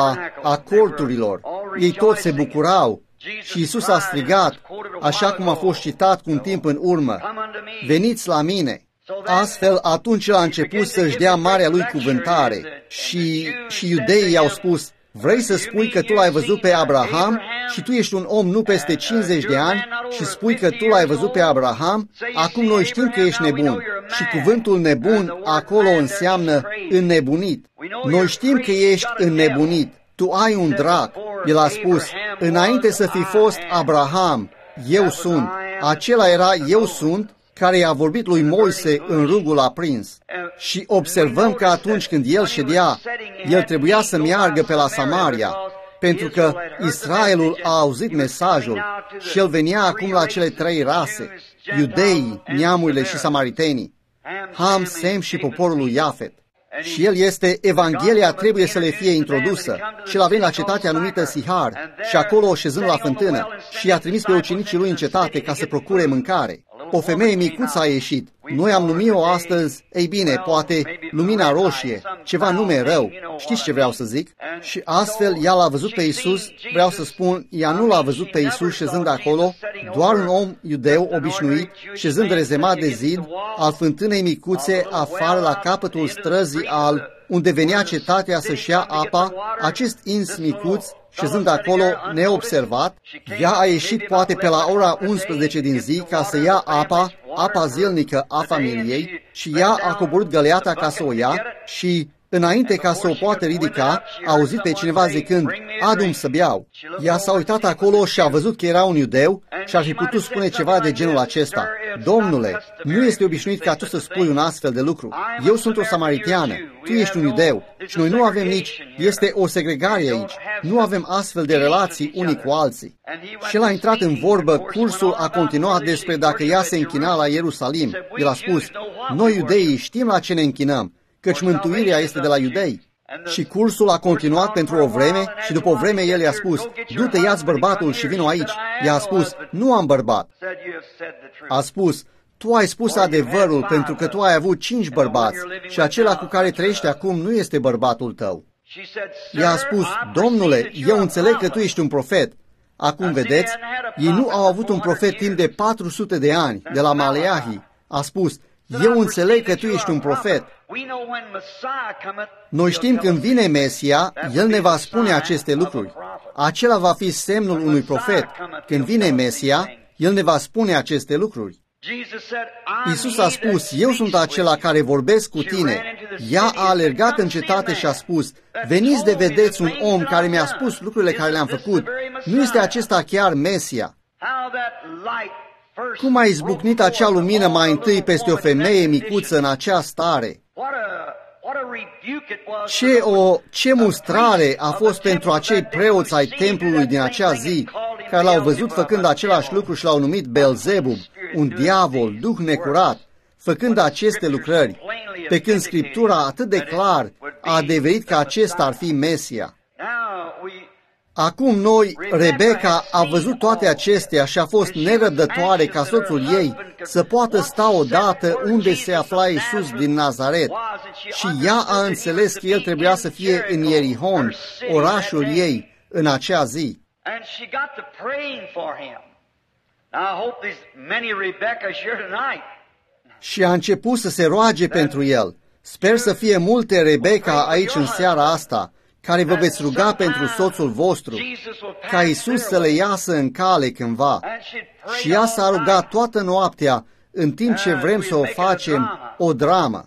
a corturilor, ei toți se bucurau și Iisus a strigat, așa cum a fost citat cu un timp în urmă: veniți la mine. Astfel, atunci el a început să-și dea marea lui cuvântare și iudeii i-au spus: vrei să spui că tu l-ai văzut pe Abraham și tu ești un om nu peste 50 de ani și spui că tu l-ai văzut pe Abraham? Acum noi știm că ești nebun. Și cuvântul nebun acolo înseamnă înnebunit. Noi știm că ești înnebunit. Tu ai un drac. El a spus: înainte să fi fost Abraham, eu sunt. Acela era eu sunt care i-a vorbit lui Moise în rugul aprins. Și observăm că atunci când el ședea, el trebuia să meargă pe la Samaria, pentru că Israelul a auzit mesajul și el venea acum la cele trei rase: iudeii, neamurile și samaritenii, Ham, Sem și poporul lui Iafet. Și el este, Evanghelia trebuie să le fie introdusă. Și l-a venit la cetatea numită Sihar și acolo, șezând la fântână, și i-a trimis pe ucenicii lui în cetate ca să procure mâncare. O femeie micuță a ieșit. Noi am numit-o astăzi, ei bine, poate lumina roșie, ceva nume rău. Știți ce vreau să zic? Și astfel ea l-a văzut pe Iisus, vreau să spun, ea nu l-a văzut pe Iisus șezând acolo, doar un om iudeu obișnuit, șezând rezemat de zid, al fântânei micuțe, afară la capătul străzii unde venea cetatea să-și ia apa, acest ins micuț, șezând acolo neobservat, ea a ieșit poate pe la ora 11 din zi ca să ia apa zilnică a familiei și ea a coborât găleata ca să o ia și, înainte ca să o poată ridica, a auzit pe cineva zicând: adu-mi să beau. Ea s-a uitat acolo și a văzut că era un iudeu și ar fi putut spune ceva de genul acesta: Domnule, nu este obișnuit ca tu să spui un astfel de lucru. Eu sunt o samariteană, tu ești un iudeu și noi nu avem este o segregare aici. Nu avem astfel de relații unii cu alții. Și el a intrat în vorbă, cursul a continuat despre dacă ea se închina la Ierusalim. El a spus: noi iudeii știm la ce ne închinăm, căci mântuirea este de la iudei. Și cursul a continuat pentru o vreme și după o vreme el i-a spus: du-te, ia-ți bărbatul și vino aici. Ea a spus: nu am bărbat. A spus: tu ai spus adevărul, pentru că tu ai avut 5 bărbați și acela cu care trăiești acum nu este bărbatul tău. Ea a spus: Domnule, eu înțeleg că tu ești un profet. Acum vedeți, ei nu au avut un profet timp de 400 de ani, de la Maleahi. A spus: eu înțeleg că tu ești un profet. Noi știm când vine Mesia, El ne va spune aceste lucruri. Acela va fi semnul unui profet. Când vine Mesia, El ne va spune aceste lucruri. Iisus a spus, eu sunt acela care vorbesc cu tine. Ea a alergat în cetate și a spus, veniți de vedeți un om care mi-a spus lucrurile care le-am făcut. Nu este acesta chiar Mesia? Cum a izbucnit acea lumină mai întâi peste o femeie micuță în acea stare? Ce mustrare a fost pentru acei preoți ai templului din acea zi, care l-au văzut făcând același lucru și l-au numit Beelzebub, un diavol, duh necurat, făcând aceste lucrări, pe când Scriptura atât de clar a adeverit că acesta ar fi Mesia. Acum Rebecca a văzut toate acestea și a fost nerăbdătoare ca soțul ei să poată sta odată unde se afla Iisus din Nazaret. Și ea a înțeles că el trebuia să fie în Ierihon, orașul ei, în acea zi. Și a început să se roage pentru el. Sper să fie multe Rebecca aici în seara asta, care vă veți ruga pentru soțul vostru, ca Iisus să le iasă în cale cândva. Și ea s-a rugat toată noaptea, în timp ce vrem să o facem o dramă.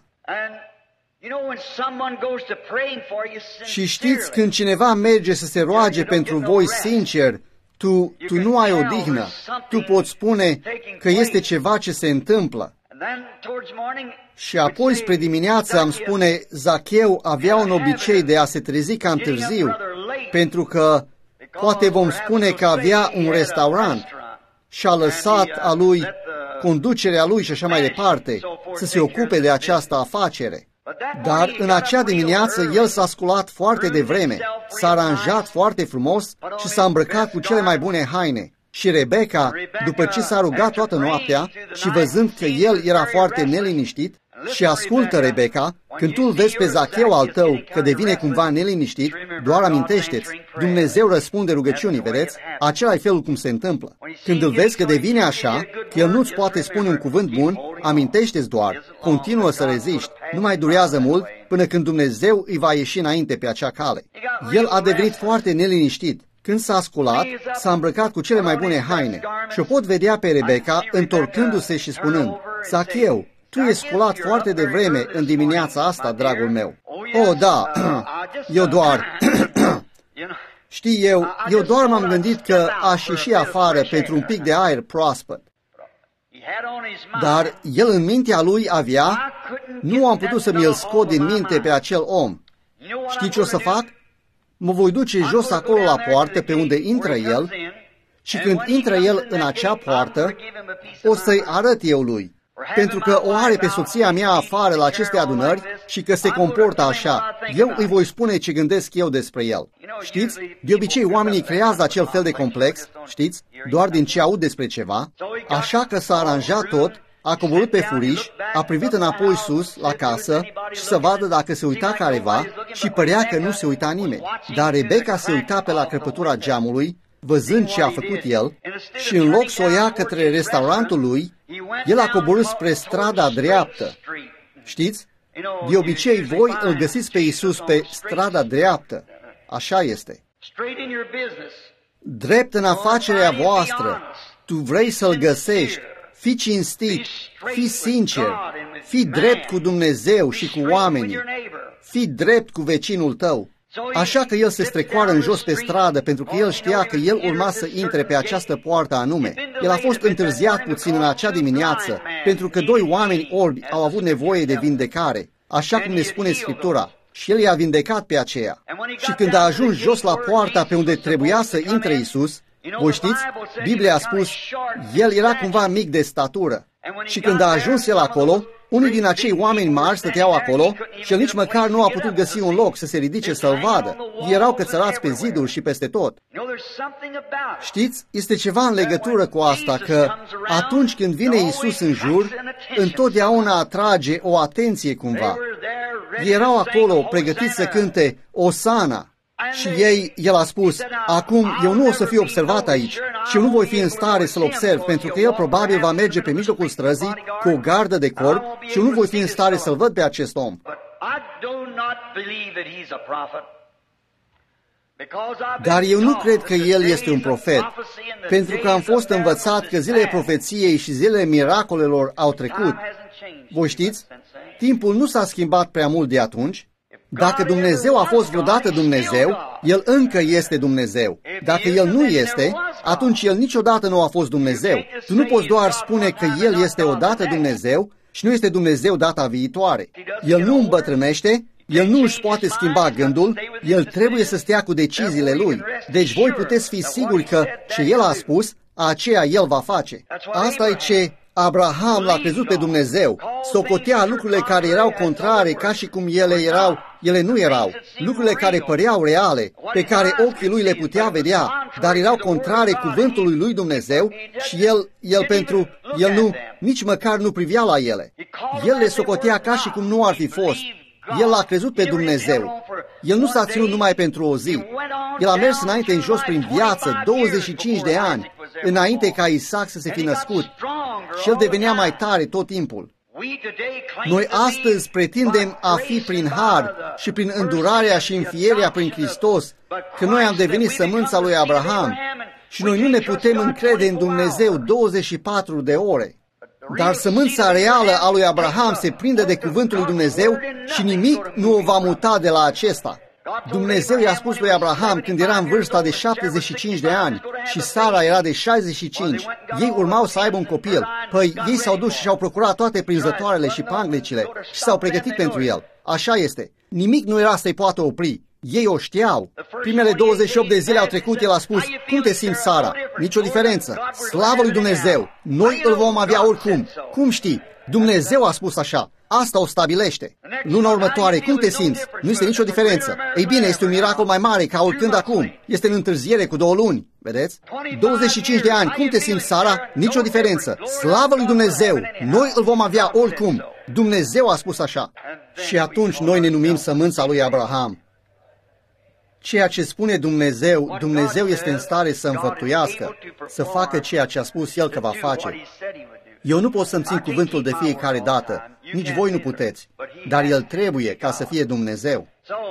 Și știți, când cineva merge să se roage pentru voi sincer, tu nu ai odihnă. Tu poți spune că este ceva ce se întâmplă. Și apoi, spre dimineață, am spune, Zacheu avea un obicei de a se trezi cam târziu, pentru că poate vom spune că avea un restaurant și a lăsat a lui, conducerea lui și așa mai departe, să se ocupe de această afacere. Dar în acea dimineață el s-a sculat foarte devreme, s-a aranjat foarte frumos și s-a îmbrăcat cu cele mai bune haine. Și Rebecca, după ce s-a rugat toată noaptea și văzând că el era foarte neliniștit, și ascultă, Rebecca, când tu îl vezi pe Zacheu al tău că devine cumva neliniștit, doar amintește-ți, Dumnezeu răspunde rugăciunii, vedeți? Acela e felul cum se întâmplă. Când îl vezi că devine așa, că el nu-ți poate spune un cuvânt bun, amintește-ți doar, continuă să reziști, nu mai durează mult până când Dumnezeu îi va ieși înainte pe acea cale. El a devenit foarte neliniștit. Când s-a sculat, s-a îmbrăcat cu cele mai bune haine și o pot vedea pe Rebecca întorcându-se și spunând, Zacheu, tu ești sculat foarte devreme în dimineața asta, dragul meu. Oh, da, eu doar, știi, eu doar m-am gândit că aș ieși afară pentru un pic de aer proaspăt. Dar el în mintea lui avea, nu am putut să mi-l scot din minte pe acel om. Știi ce o să fac? Mă voi duce jos acolo la poartă pe unde intră el și când intră el în acea poartă, o să-i arăt eu lui. Pentru că o are pe soția mea afară la aceste adunări și că se comportă așa, eu îi voi spune ce gândesc eu despre el. Știți, de obicei oamenii creează acel fel de complex, știți, doar din ce aud despre ceva, așa că s-a aranjat tot, a coborât pe furiș, a privit înapoi sus, la casă, și să vadă dacă se uita careva și părea că nu se uita nimeni. Dar Rebecca se uita pe la crăpătura geamului, văzând ce a făcut el, și în loc să o ia către restaurantul lui, el a coborât spre strada dreaptă. Știți? De obicei, voi îl găsiți pe Iisus pe strada dreaptă. Așa este. Drept în afacerea voastră, tu vrei să-L găsești. Fii cinstit, fii sincer, fii drept cu Dumnezeu și cu oamenii, fii drept cu vecinul tău. Așa că el se strecoară în jos pe stradă, pentru că el știa că el urma să intre pe această poartă anume. El a fost întârziat puțin în acea dimineață, pentru că doi oameni orbi au avut nevoie de vindecare, așa cum ne spune Scriptura. Și el i-a vindecat pe aceea. Și când a ajuns jos la poarta pe unde trebuia să intre Iisus, voi știți, Biblia a spus, el era cumva mic de statură. Și când a ajuns el acolo, unii din acei oameni mari stăteau acolo și el nici măcar nu a putut găsi un loc să se ridice să-l vadă. Erau cățărați pe ziduri și peste tot. Știți, este ceva în legătură cu asta, că atunci când vine Iisus în jur, întotdeauna atrage o atenție cumva. Erau acolo pregătiți să cânte Osana. Și el a spus, acum eu nu o să fiu observat aici și eu nu voi fi în stare să-l observ, pentru că el probabil va merge pe mijlocul străzii cu o gardă de corp și eu nu voi fi în stare să-l văd pe acest om. Dar eu nu cred că el este un profet, pentru că am fost învățat că zilele profeției și zilele miracolelor au trecut. Voi știți, timpul nu s-a schimbat prea mult de atunci. Dacă Dumnezeu a fost vreodată Dumnezeu, El încă este Dumnezeu. Dacă El nu este, atunci El niciodată nu a fost Dumnezeu. Tu nu poți doar spune că El este odată Dumnezeu și nu este Dumnezeu data viitoare. El nu îmbătrânește, El nu își poate schimba gândul, El trebuie să stea cu deciziile Lui. Deci voi puteți fi siguri că ce El a spus, aceea El va face. Asta e ce Abraham l-a crezut pe Dumnezeu, socotea lucrurile care erau contrare ca și cum ele nu erau, lucrurile care păreau reale, pe care ochii lui le putea vedea, dar erau contrare cuvântului lui Dumnezeu și el nici măcar nu privea la ele. El le socotea ca și cum nu ar fi fost. El a crezut pe Dumnezeu. El nu s-a ținut numai pentru o zi. El a mers înainte în jos prin viață 25 de ani, înainte ca Isaac să se fi născut. Și el devenea mai tare tot timpul. Noi astăzi pretindem a fi prin har și prin îndurarea și înfierea prin Hristos, că noi am devenit sămânța lui Abraham și noi nu ne putem încrede în Dumnezeu 24 de ore. Dar sămânța reală a lui Abraham se prinde de cuvântul lui Dumnezeu și nimic nu o va muta de la acesta. Dumnezeu i-a spus lui Abraham când era în vârsta de 75 de ani și Sara era de 65. Ei urmau să aibă un copil. Păi ei s-au dus și și-au procurat toate prinzătoarele și panglicile și s-au pregătit pentru el. Așa este. Nimic nu era să-i poată opri. Ei o știau. Primele 28 de zile au trecut, el a spus, cum te simți, Sara? Nicio diferență. Slavă lui Dumnezeu! Noi îl vom avea oricum. Cum știi? Dumnezeu a spus așa. Asta o stabilește. Luna următoare, cum te simți? Nu este nicio diferență. Ei bine, este un miracol mai mare ca oricând acum. Este în întârziere cu 2 luni. Vedeți? 25 de ani, cum te simți, Sara? Nicio diferență. Slavă lui Dumnezeu! Noi îl vom avea oricum. Dumnezeu a spus așa. Și atunci noi ne numim sămânța lui Abraham. Ceea ce spune Dumnezeu, Dumnezeu este în stare să înfăptuiască, să facă ceea ce a spus El că va face. Eu nu pot să-mi țin cuvântul de fiecare dată, nici voi nu puteți, dar El trebuie ca să fie Dumnezeu.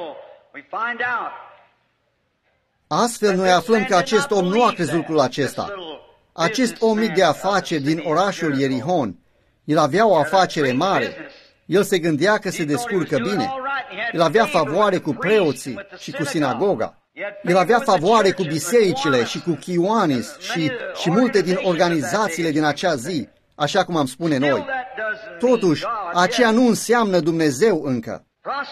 Astfel noi aflăm că acest om nu a crezut lucrul acesta. Acest om mic de afaceri din orașul Ierihon, el avea o afacere mare. El se gândea că se descurcă bine. El avea favoare cu preoții și cu sinagoga. El avea favoare cu bisericile și cu Chioanis și multe din organizațiile din acea zi, așa cum am spune noi. Totuși, aceea nu înseamnă Dumnezeu încă.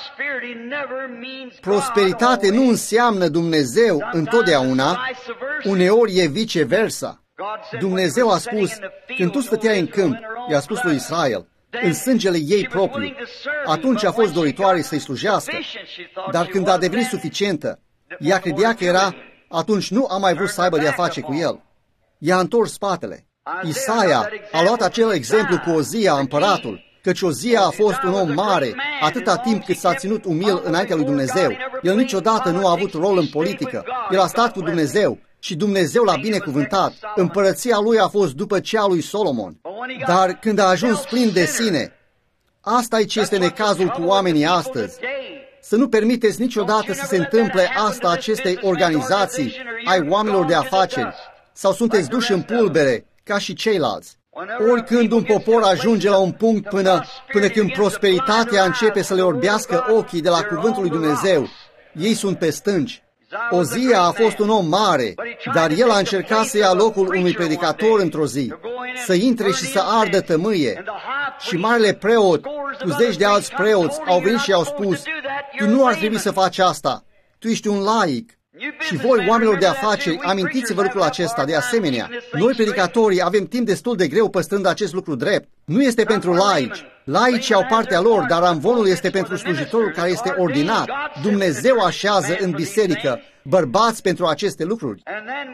Prosperitate nu înseamnă Dumnezeu întotdeauna, uneori e viceversa. Dumnezeu a spus, când tu stăteai în câmp, i-a spus lui Israel, în sângele ei propriu, atunci a fost doritoare să-i slujească, dar când a devenit suficientă, ea credea că era, atunci nu a mai vrut să aibă de-a face cu el. I-a întors spatele. Isaia a luat acel exemplu cu Ozia, împăratul, căci Ozia a fost un om mare, atâta timp cât s-a ținut umil înaintea lui Dumnezeu. El niciodată nu a avut rol în politică. El a stat cu Dumnezeu și Dumnezeu l-a binecuvântat. Împărăția lui a fost după cea lui Solomon. Dar când a ajuns plin de sine, asta e ce este necazul cu oamenii astăzi. Să nu permiteți niciodată să se întâmple asta acestei organizații ai oamenilor de afaceri, sau sunteți duși în pulbere ca și ceilalți. Oricând un popor ajunge la un punct până când prosperitatea începe să le orbească ochii de la cuvântul lui Dumnezeu, ei sunt pe stânci. Ozia a fost un om mare, dar el a încercat să ia locul unui predicator într-o zi, să intre și să ardă tămâie. Și marele preot, cu zeci de alți preoți, au venit și au spus, tu nu ar trebui să faci asta, tu ești un laic. Și voi, oamenilor de afaceri, amintiți-vă lucrul acesta. De asemenea, noi predicatorii avem timp destul de greu păstrând acest lucru drept. Nu este pentru laici. Laicii au partea lor, dar amvonul este pentru slujitorul care este ordinat. Dumnezeu așează în biserică bărbați pentru aceste lucruri.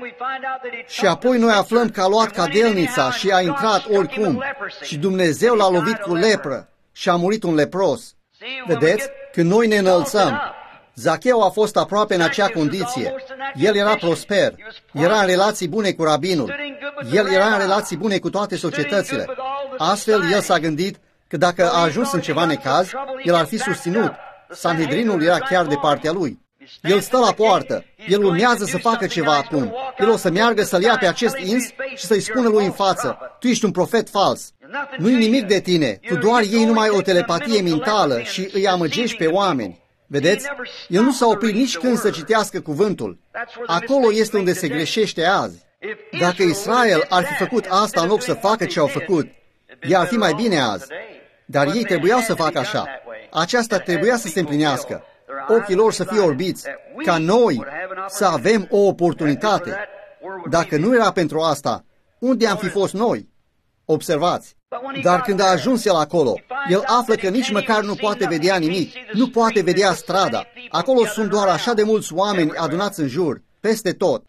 Și apoi noi aflăm că a luat cadelnița și a intrat oricum. Și Dumnezeu l-a lovit cu lepră și a murit un lepros. Vedeți? Când noi ne înălțăm, Zacheu a fost aproape în acea condiție. El era prosper, era în relații bune cu rabinul, el era în relații bune cu toate societățile. Astfel, el s-a gândit că dacă a ajuns în ceva necaz, el ar fi susținut. Sanhedrinul era chiar de partea lui. El stă la poartă. El urmează să facă ceva acum. El o să meargă să-l ia pe acest ins și să-i spună lui în față: tu ești un profet fals. Nu-i nimic de tine. Tu doar iei numai o telepatie mentală și îi amăgești pe oameni. Vedeți? El nu s-a oprit nici când să citească cuvântul. Acolo este unde se greșește azi. Dacă Israel ar fi făcut asta în loc să facă ce au făcut, ea ar fi mai bine azi. Dar ei trebuiau să facă așa. Aceasta trebuia să se împlinească. Ochii lor să fie orbiți, ca noi să avem o oportunitate. Dacă nu era pentru asta, unde am fi fost noi? Observați. Dar când a ajuns el acolo, el află că nici măcar nu poate vedea nimic, nu poate vedea strada. Acolo sunt doar așa de mulți oameni adunați în jur, peste tot.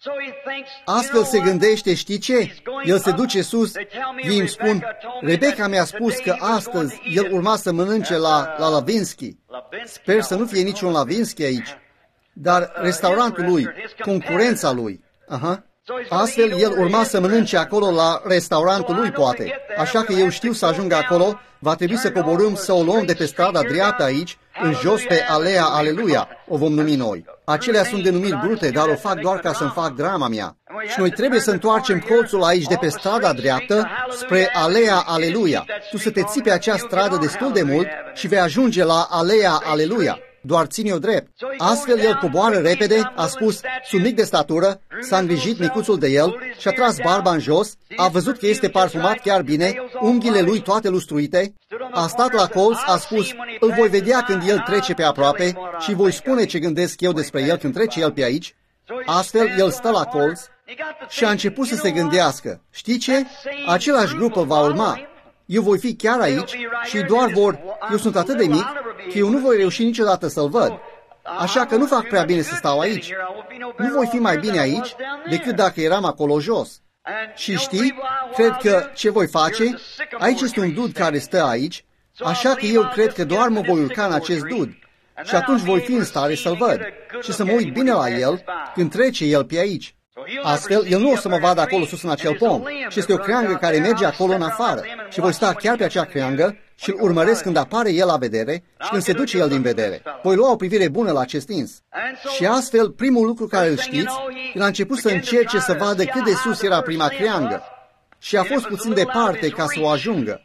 Astfel se gândește, știi ce? El se duce sus, ei îmi spun: Rebecca mi-a spus că astăzi el urma să mănânce la Lavinsky. Sper să nu fie niciun Lavinsky aici, dar restaurantul lui, concurența lui. Aha. Astfel, el urma să mănânce acolo la restaurantul lui, poate. Așa că eu știu să ajung acolo, va trebui să coborâm, să o luăm de pe strada dreaptă aici, în jos pe Alea Aleluia, o vom numi noi. Acelea sunt denumiri brute, dar o fac doar ca să-mi fac drama mea. Și noi trebuie să întoarcem colțul aici de pe strada dreaptă spre Alea Aleluia. Tu să te ții pe acea stradă destul de mult și vei ajunge la Alea Aleluia. Doar ține-o drept. Astfel el coboară repede, a spus: sunt mic de statură, s-a îngrijit micuțul de el și a tras barba în jos, a văzut că este parfumat chiar bine, unghiile lui toate lustruite, a stat la colț, a spus: îl voi vedea când el trece pe aproape și voi spune ce gândesc eu despre el când trece el pe aici. Astfel el stă la colț și a început să se gândească: știi ce? Același grup îl va urma. Eu voi fi chiar aici și doar eu sunt atât de mic că eu nu voi reuși niciodată să-l văd. Așa că nu fac prea bine să stau aici. Nu voi fi mai bine aici decât dacă eram acolo jos. Și știi, cred că ce voi face? Aici este un dud care stă aici, așa că eu cred că doar mă voi urca în acest dud. Și atunci voi fi în stare să-l văd și să mă uit bine la el când trece el pe aici. Astfel, el nu o să mă vadă acolo sus în acel pom. Și este o creangă care merge acolo în afară. Și voi sta chiar pe acea creangă și îl urmăresc când apare el la vedere și când se duce el din vedere. Voi lua o privire bună la acest ins. Și astfel, primul lucru care îl știți, el a început să încerce să vadă cât de sus era prima creangă. Și a fost puțin departe ca să o ajungă.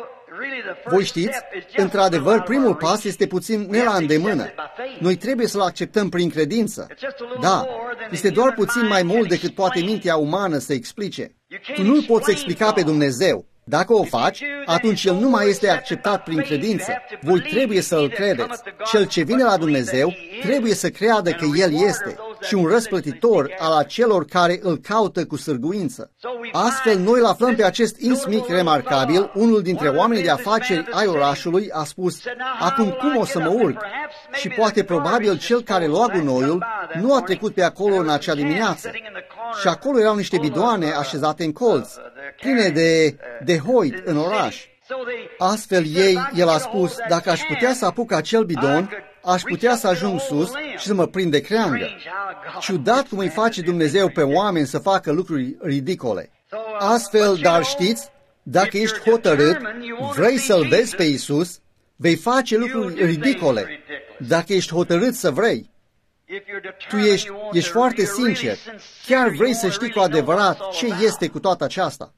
Voi știți, într-adevăr, primul pas este puțin ne la îndemână. Noi trebuie să-l acceptăm prin credință. Da, este doar puțin mai mult decât poate mintea umană să explice. Tu nu-l poți explica pe Dumnezeu. Dacă o faci, atunci el nu mai este acceptat prin credință. Voi trebuie să îl credeți. Cel ce vine la Dumnezeu trebuie să creadă că el este și un răsplătitor al acelor care îl caută cu sârguință. Astfel, noi îl aflăm pe acest ins mic remarcabil. Unul dintre oamenii de afaceri ai orașului a spus: acum cum o să mă urc? Și poate probabil cel care lua gunoiul nu a trecut pe acolo în acea dimineață. Și acolo erau niște bidoane așezate în colț, pline de hoit în oraș. Astfel el a spus: dacă aș putea să apuc acel bidon, aș putea să ajung sus și să mă prind de creangă. Ciudat cum îi face Dumnezeu pe oameni să facă lucruri ridicole. Astfel, dar știți, dacă ești hotărât, vrei să-L vezi pe Iisus, vei face lucruri ridicole. Dacă ești hotărât să vrei, tu ești foarte sincer, chiar vrei să știi cu adevărat ce este cu toată aceasta.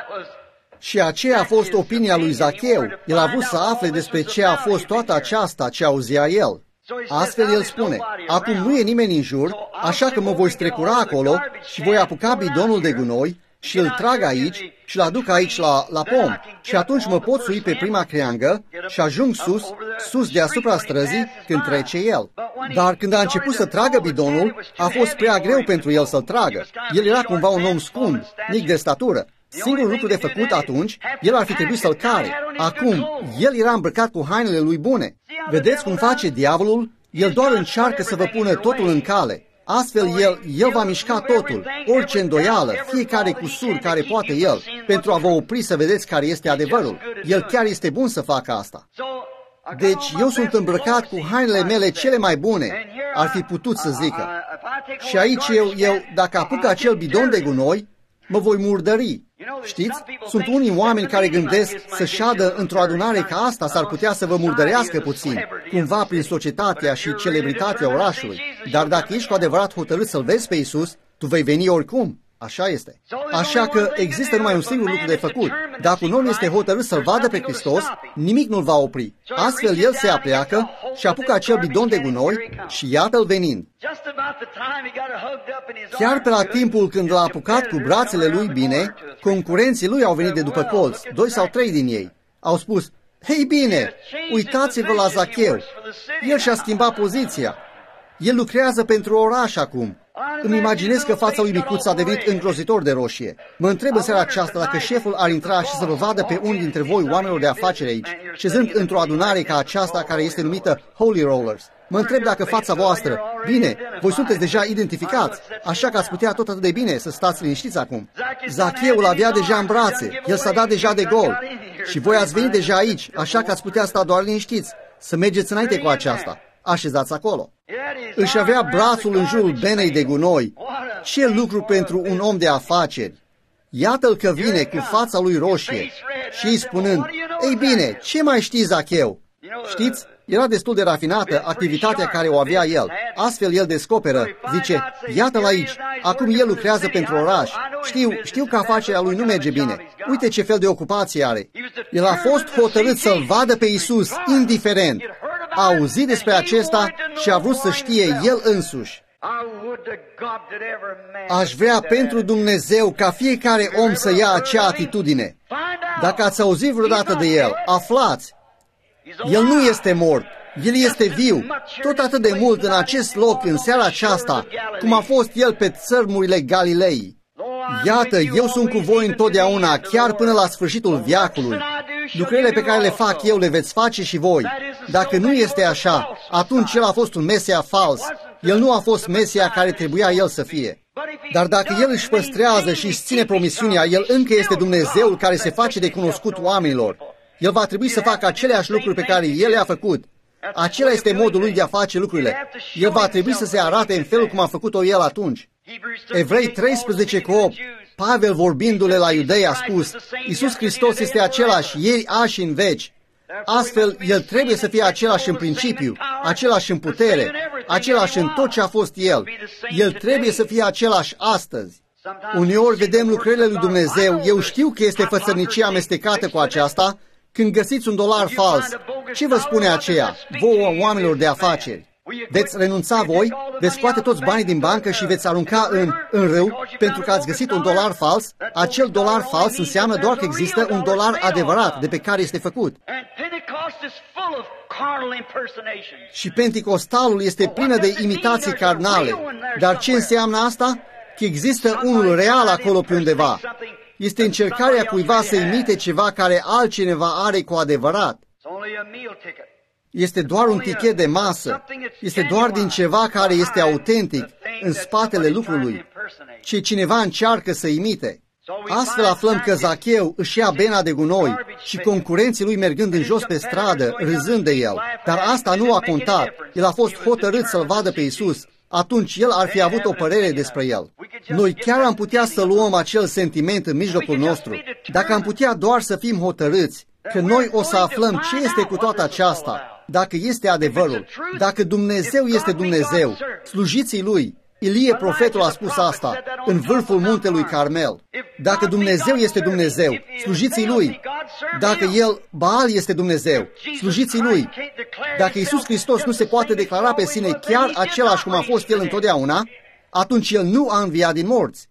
Și aceea a fost opinia lui Zacheu. El a vrut să afle despre ce a fost toată aceasta ce auzea el. Astfel el spune: acum nu e nimeni în jur, așa că mă voi strecura acolo și voi apuca bidonul de gunoi și îl trag aici și îl aduc aici la pom. Și atunci mă pot sui pe prima creangă și ajung sus deasupra străzii când trece el. Dar când a început să tragă bidonul, a fost prea greu pentru el să-l tragă. El era cumva un om scund, mic de statură. Singurul lucru de făcut atunci, el ar fi trebuit să-l care. Acum, el era îmbrăcat cu hainele lui bune. Vedeți cum face diavolul? El doar încearcă să vă pună totul în cale. Astfel, el va mișca totul, orice îndoială, fiecare cusur care poate el, pentru a vă opri să vedeți care este adevărul. El chiar este bun să facă asta. Deci, eu sunt îmbrăcat cu hainele mele cele mai bune, ar fi putut să zică. Și aici eu, dacă apuc acel bidon de gunoi, mă voi murdări. Știți, sunt unii oameni care gândesc să șadă într-o adunare ca asta s-ar putea să vă murdărească puțin, cumva prin societatea și celebritatea orașului. Dar dacă ești cu adevărat hotărât să-L vezi pe Iisus, tu vei veni oricum. Așa este. Așa că există numai un singur lucru de făcut. Dacă un om este hotărât să-L vadă pe Hristos, nimic nu-L va opri. Astfel el se apleacă și apucă acel bidon de gunoi și iată-L venind. Chiar pe la timpul când l-a apucat cu brațele lui bine, concurenții lui au venit de după colț, 2 sau 3 din ei. Au spus, hei bine, uitați-vă la Zacheu. El și-a schimbat poziția. El lucrează pentru oraș acum. Îmi imaginez că fața lui micuț a devenit îngrozitor de roșie. Mă întreb în seara aceasta dacă șeful ar intra și să vă vadă pe unii dintre voi, oamenilor de afaceri aici, șezând într-o adunare ca aceasta care este numită Holy Rollers. Mă întreb dacă fața voastră, bine, voi sunteți deja identificați, așa că ați putea tot atât de bine să stați liniștiți acum. Zacheul avea deja în brațe, el s-a dat deja de gol și voi ați venit deja aici, așa că ați putea sta doar liniștiți, să mergeți înainte cu aceasta. Așezați acolo. Își avea brațul în jurul benei de gunoi. Ce lucru pentru un om de afaceri! Iată-l că vine cu fața lui roșie și îi spunând, ei bine, ce mai știi, Zacheu? Știți, era destul de rafinată activitatea care o avea el. Astfel el descoperă, zice, iată-l aici, acum el lucrează pentru oraș. Știu că afacerea lui nu merge bine. Uite ce fel de ocupație are. El a fost hotărât să-L vadă pe Iisus, indiferent. A auzit despre acesta și a vrut să știe el însuși. Aș vrea pentru Dumnezeu ca fiecare om să ia acea atitudine. Dacă ați auzit vreodată de el, aflați. El nu este mort, el este viu, tot atât de mult în acest loc, în seara aceasta, cum a fost el pe țărmurile Galilei. Iată, eu sunt cu voi întotdeauna, chiar până la sfârșitul veacului. Lucrările pe care le fac eu le veți face și voi. Dacă nu este așa, atunci el a fost un Mesia fals. El nu a fost Mesia care trebuia el să fie. Dar dacă el își păstrează și își ține promisiunea, el încă este Dumnezeul care se face de cunoscut oamenilor. El va trebui să facă aceleași lucruri pe care el le-a făcut. Acela este modul lui de a face lucrurile. El va trebui să se arate în felul cum a făcut-o el atunci. Evrei 13:8, Pavel vorbindu-le la iudei a spus, Iisus Hristos este același ieri, azi și în veci. Astfel, El trebuie să fie același în principiu, același în putere, același în tot ce a fost El. El trebuie să fie același astăzi. Uneori vedem lucrările lui Dumnezeu, eu știu că este fățărnicie amestecată cu aceasta, când găsiți un dolar fals. Ce vă spune aceea, vouă oamenilor de afaceri? Veți renunța voi, veți scoate toți banii din bancă și veți arunca în râu pentru că ați găsit un dolar fals? Acel dolar fals înseamnă doar că există un dolar adevărat de pe care este făcut. Și Penticostalul este plină de imitații carnale. Dar ce înseamnă asta? Că există unul real acolo pe undeva. Este încercarea cuiva să imite ceva care altcineva are cu adevărat. Este doar un tichet de masă. Este doar din ceva care este autentic în spatele lucrului, ce cineva încearcă să imite. Astfel aflăm că Zacheu își ia bena de gunoi și concurenții lui mergând în jos pe stradă, râzând de el. Dar asta nu a contat. El a fost hotărât să-L vadă pe Iisus. Atunci el ar fi avut o părere despre el. Noi chiar am putea să luăm acel sentiment în mijlocul nostru, dacă am putea doar să fim hotărâți, că noi o să aflăm ce este cu toată aceasta, dacă este adevărul, dacă Dumnezeu este Dumnezeu, slujiții Lui. Ilie, profetul, a spus asta în vârful muntelui Carmel. Dacă Dumnezeu este Dumnezeu, slujiții Lui. Dacă Baal este Dumnezeu, slujiții Lui. Dacă Iisus Hristos nu se poate declara pe sine chiar același cum a fost El întotdeauna, atunci El nu a înviat din morți.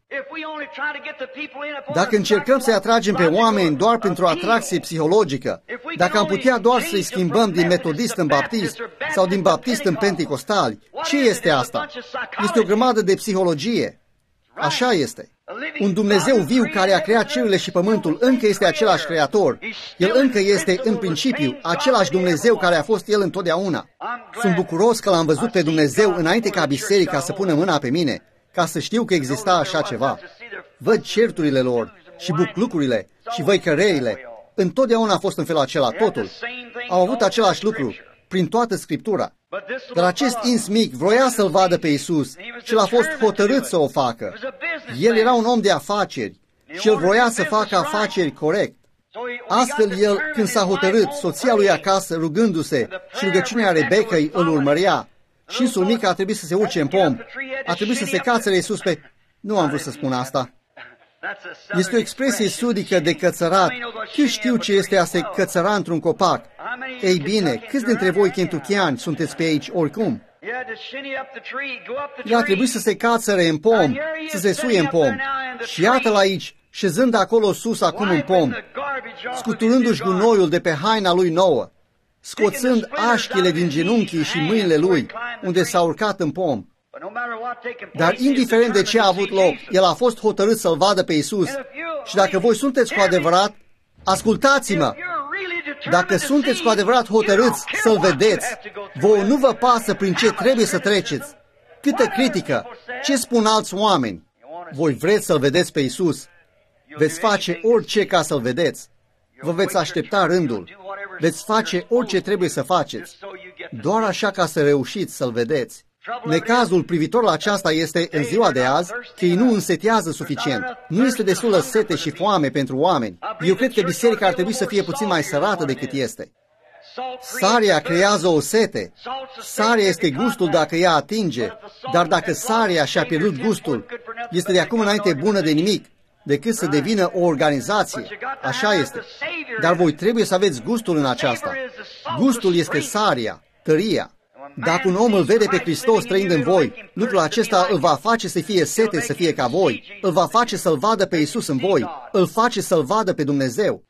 Dacă încercăm să-i atragem pe oameni doar pentru o atracție psihologică, dacă am putea doar să-i schimbăm din metodist în baptist sau din baptist în penticostali, ce este asta? Este o grămadă de psihologie. Așa este. Un Dumnezeu viu care a creat cerurile și pământul încă este același creator. El încă este, în principiu, același Dumnezeu care a fost El întotdeauna. Sunt bucuros că L-am văzut pe Dumnezeu înainte ca biserica să pună mâna pe mine, ca să știu că exista așa ceva. Văd certurile lor și buclucurile și văicăreile. Întotdeauna a fost în felul acela, totul. Au avut același lucru, prin toată Scriptura. Dar acest ins mic vroia să-L vadă pe Iisus și l-a fost hotărât să o facă. El era un om de afaceri. și el voia să facă afaceri corect. Astfel el, când s-a hotărât, soția lui acasă, rugându-se și rugăciunea Rebecăi îl urmărea, și însul mic a trebuit să se urce în pom. A trebuit să se cațere Iisus pe... Nu am vrut să spun asta. Este o expresie sudică de cățărat. Cât știu ce este a se cățăra într-un copac? Ei bine, câți dintre voi kentuckiani sunteți pe aici oricum? El a trebuit să se cațăre în pom, să se suie în pom. Și iată-l aici, șezând acolo sus acum în pom, scuturându-și gunoiul de pe haina lui nouă, scoțând așchile din genunchii și mâinile lui, unde s-a urcat în pom. Dar indiferent de ce a avut loc, el a fost hotărât să-L vadă pe Iisus. Și dacă voi sunteți cu adevărat, ascultați-mă, dacă sunteți cu adevărat hotărâți să-L vedeți, vouă nu vă pasă prin ce trebuie să treceți. Câtă critică, ce spun alți oameni. Voi vreți să-L vedeți pe Iisus, veți face orice ca să-L vedeți. Vă veți aștepta rândul, veți face orice trebuie să faceți, doar așa ca să reușiți să-L vedeți. Necazul privitor la aceasta este, în ziua de azi, că ei nu însetează suficient. Nu este destulă sete și foame pentru oameni. Eu cred că biserica ar trebui să fie puțin mai sărată decât este. Sarea creează o sete. Sarea este gustul dacă ea atinge, dar dacă sarea și-a pierdut gustul, este de acum înainte bună de nimic, decât să devină o organizație. Așa este. Dar voi trebuie să aveți gustul în aceasta. Gustul este sarea, tăria. Dacă un om îl vede pe Hristos trăind în voi, lucrul acesta îl va face să fie sete să fie ca voi, îl va face să-L vadă pe Iisus în voi, îl face să-L vadă pe Dumnezeu.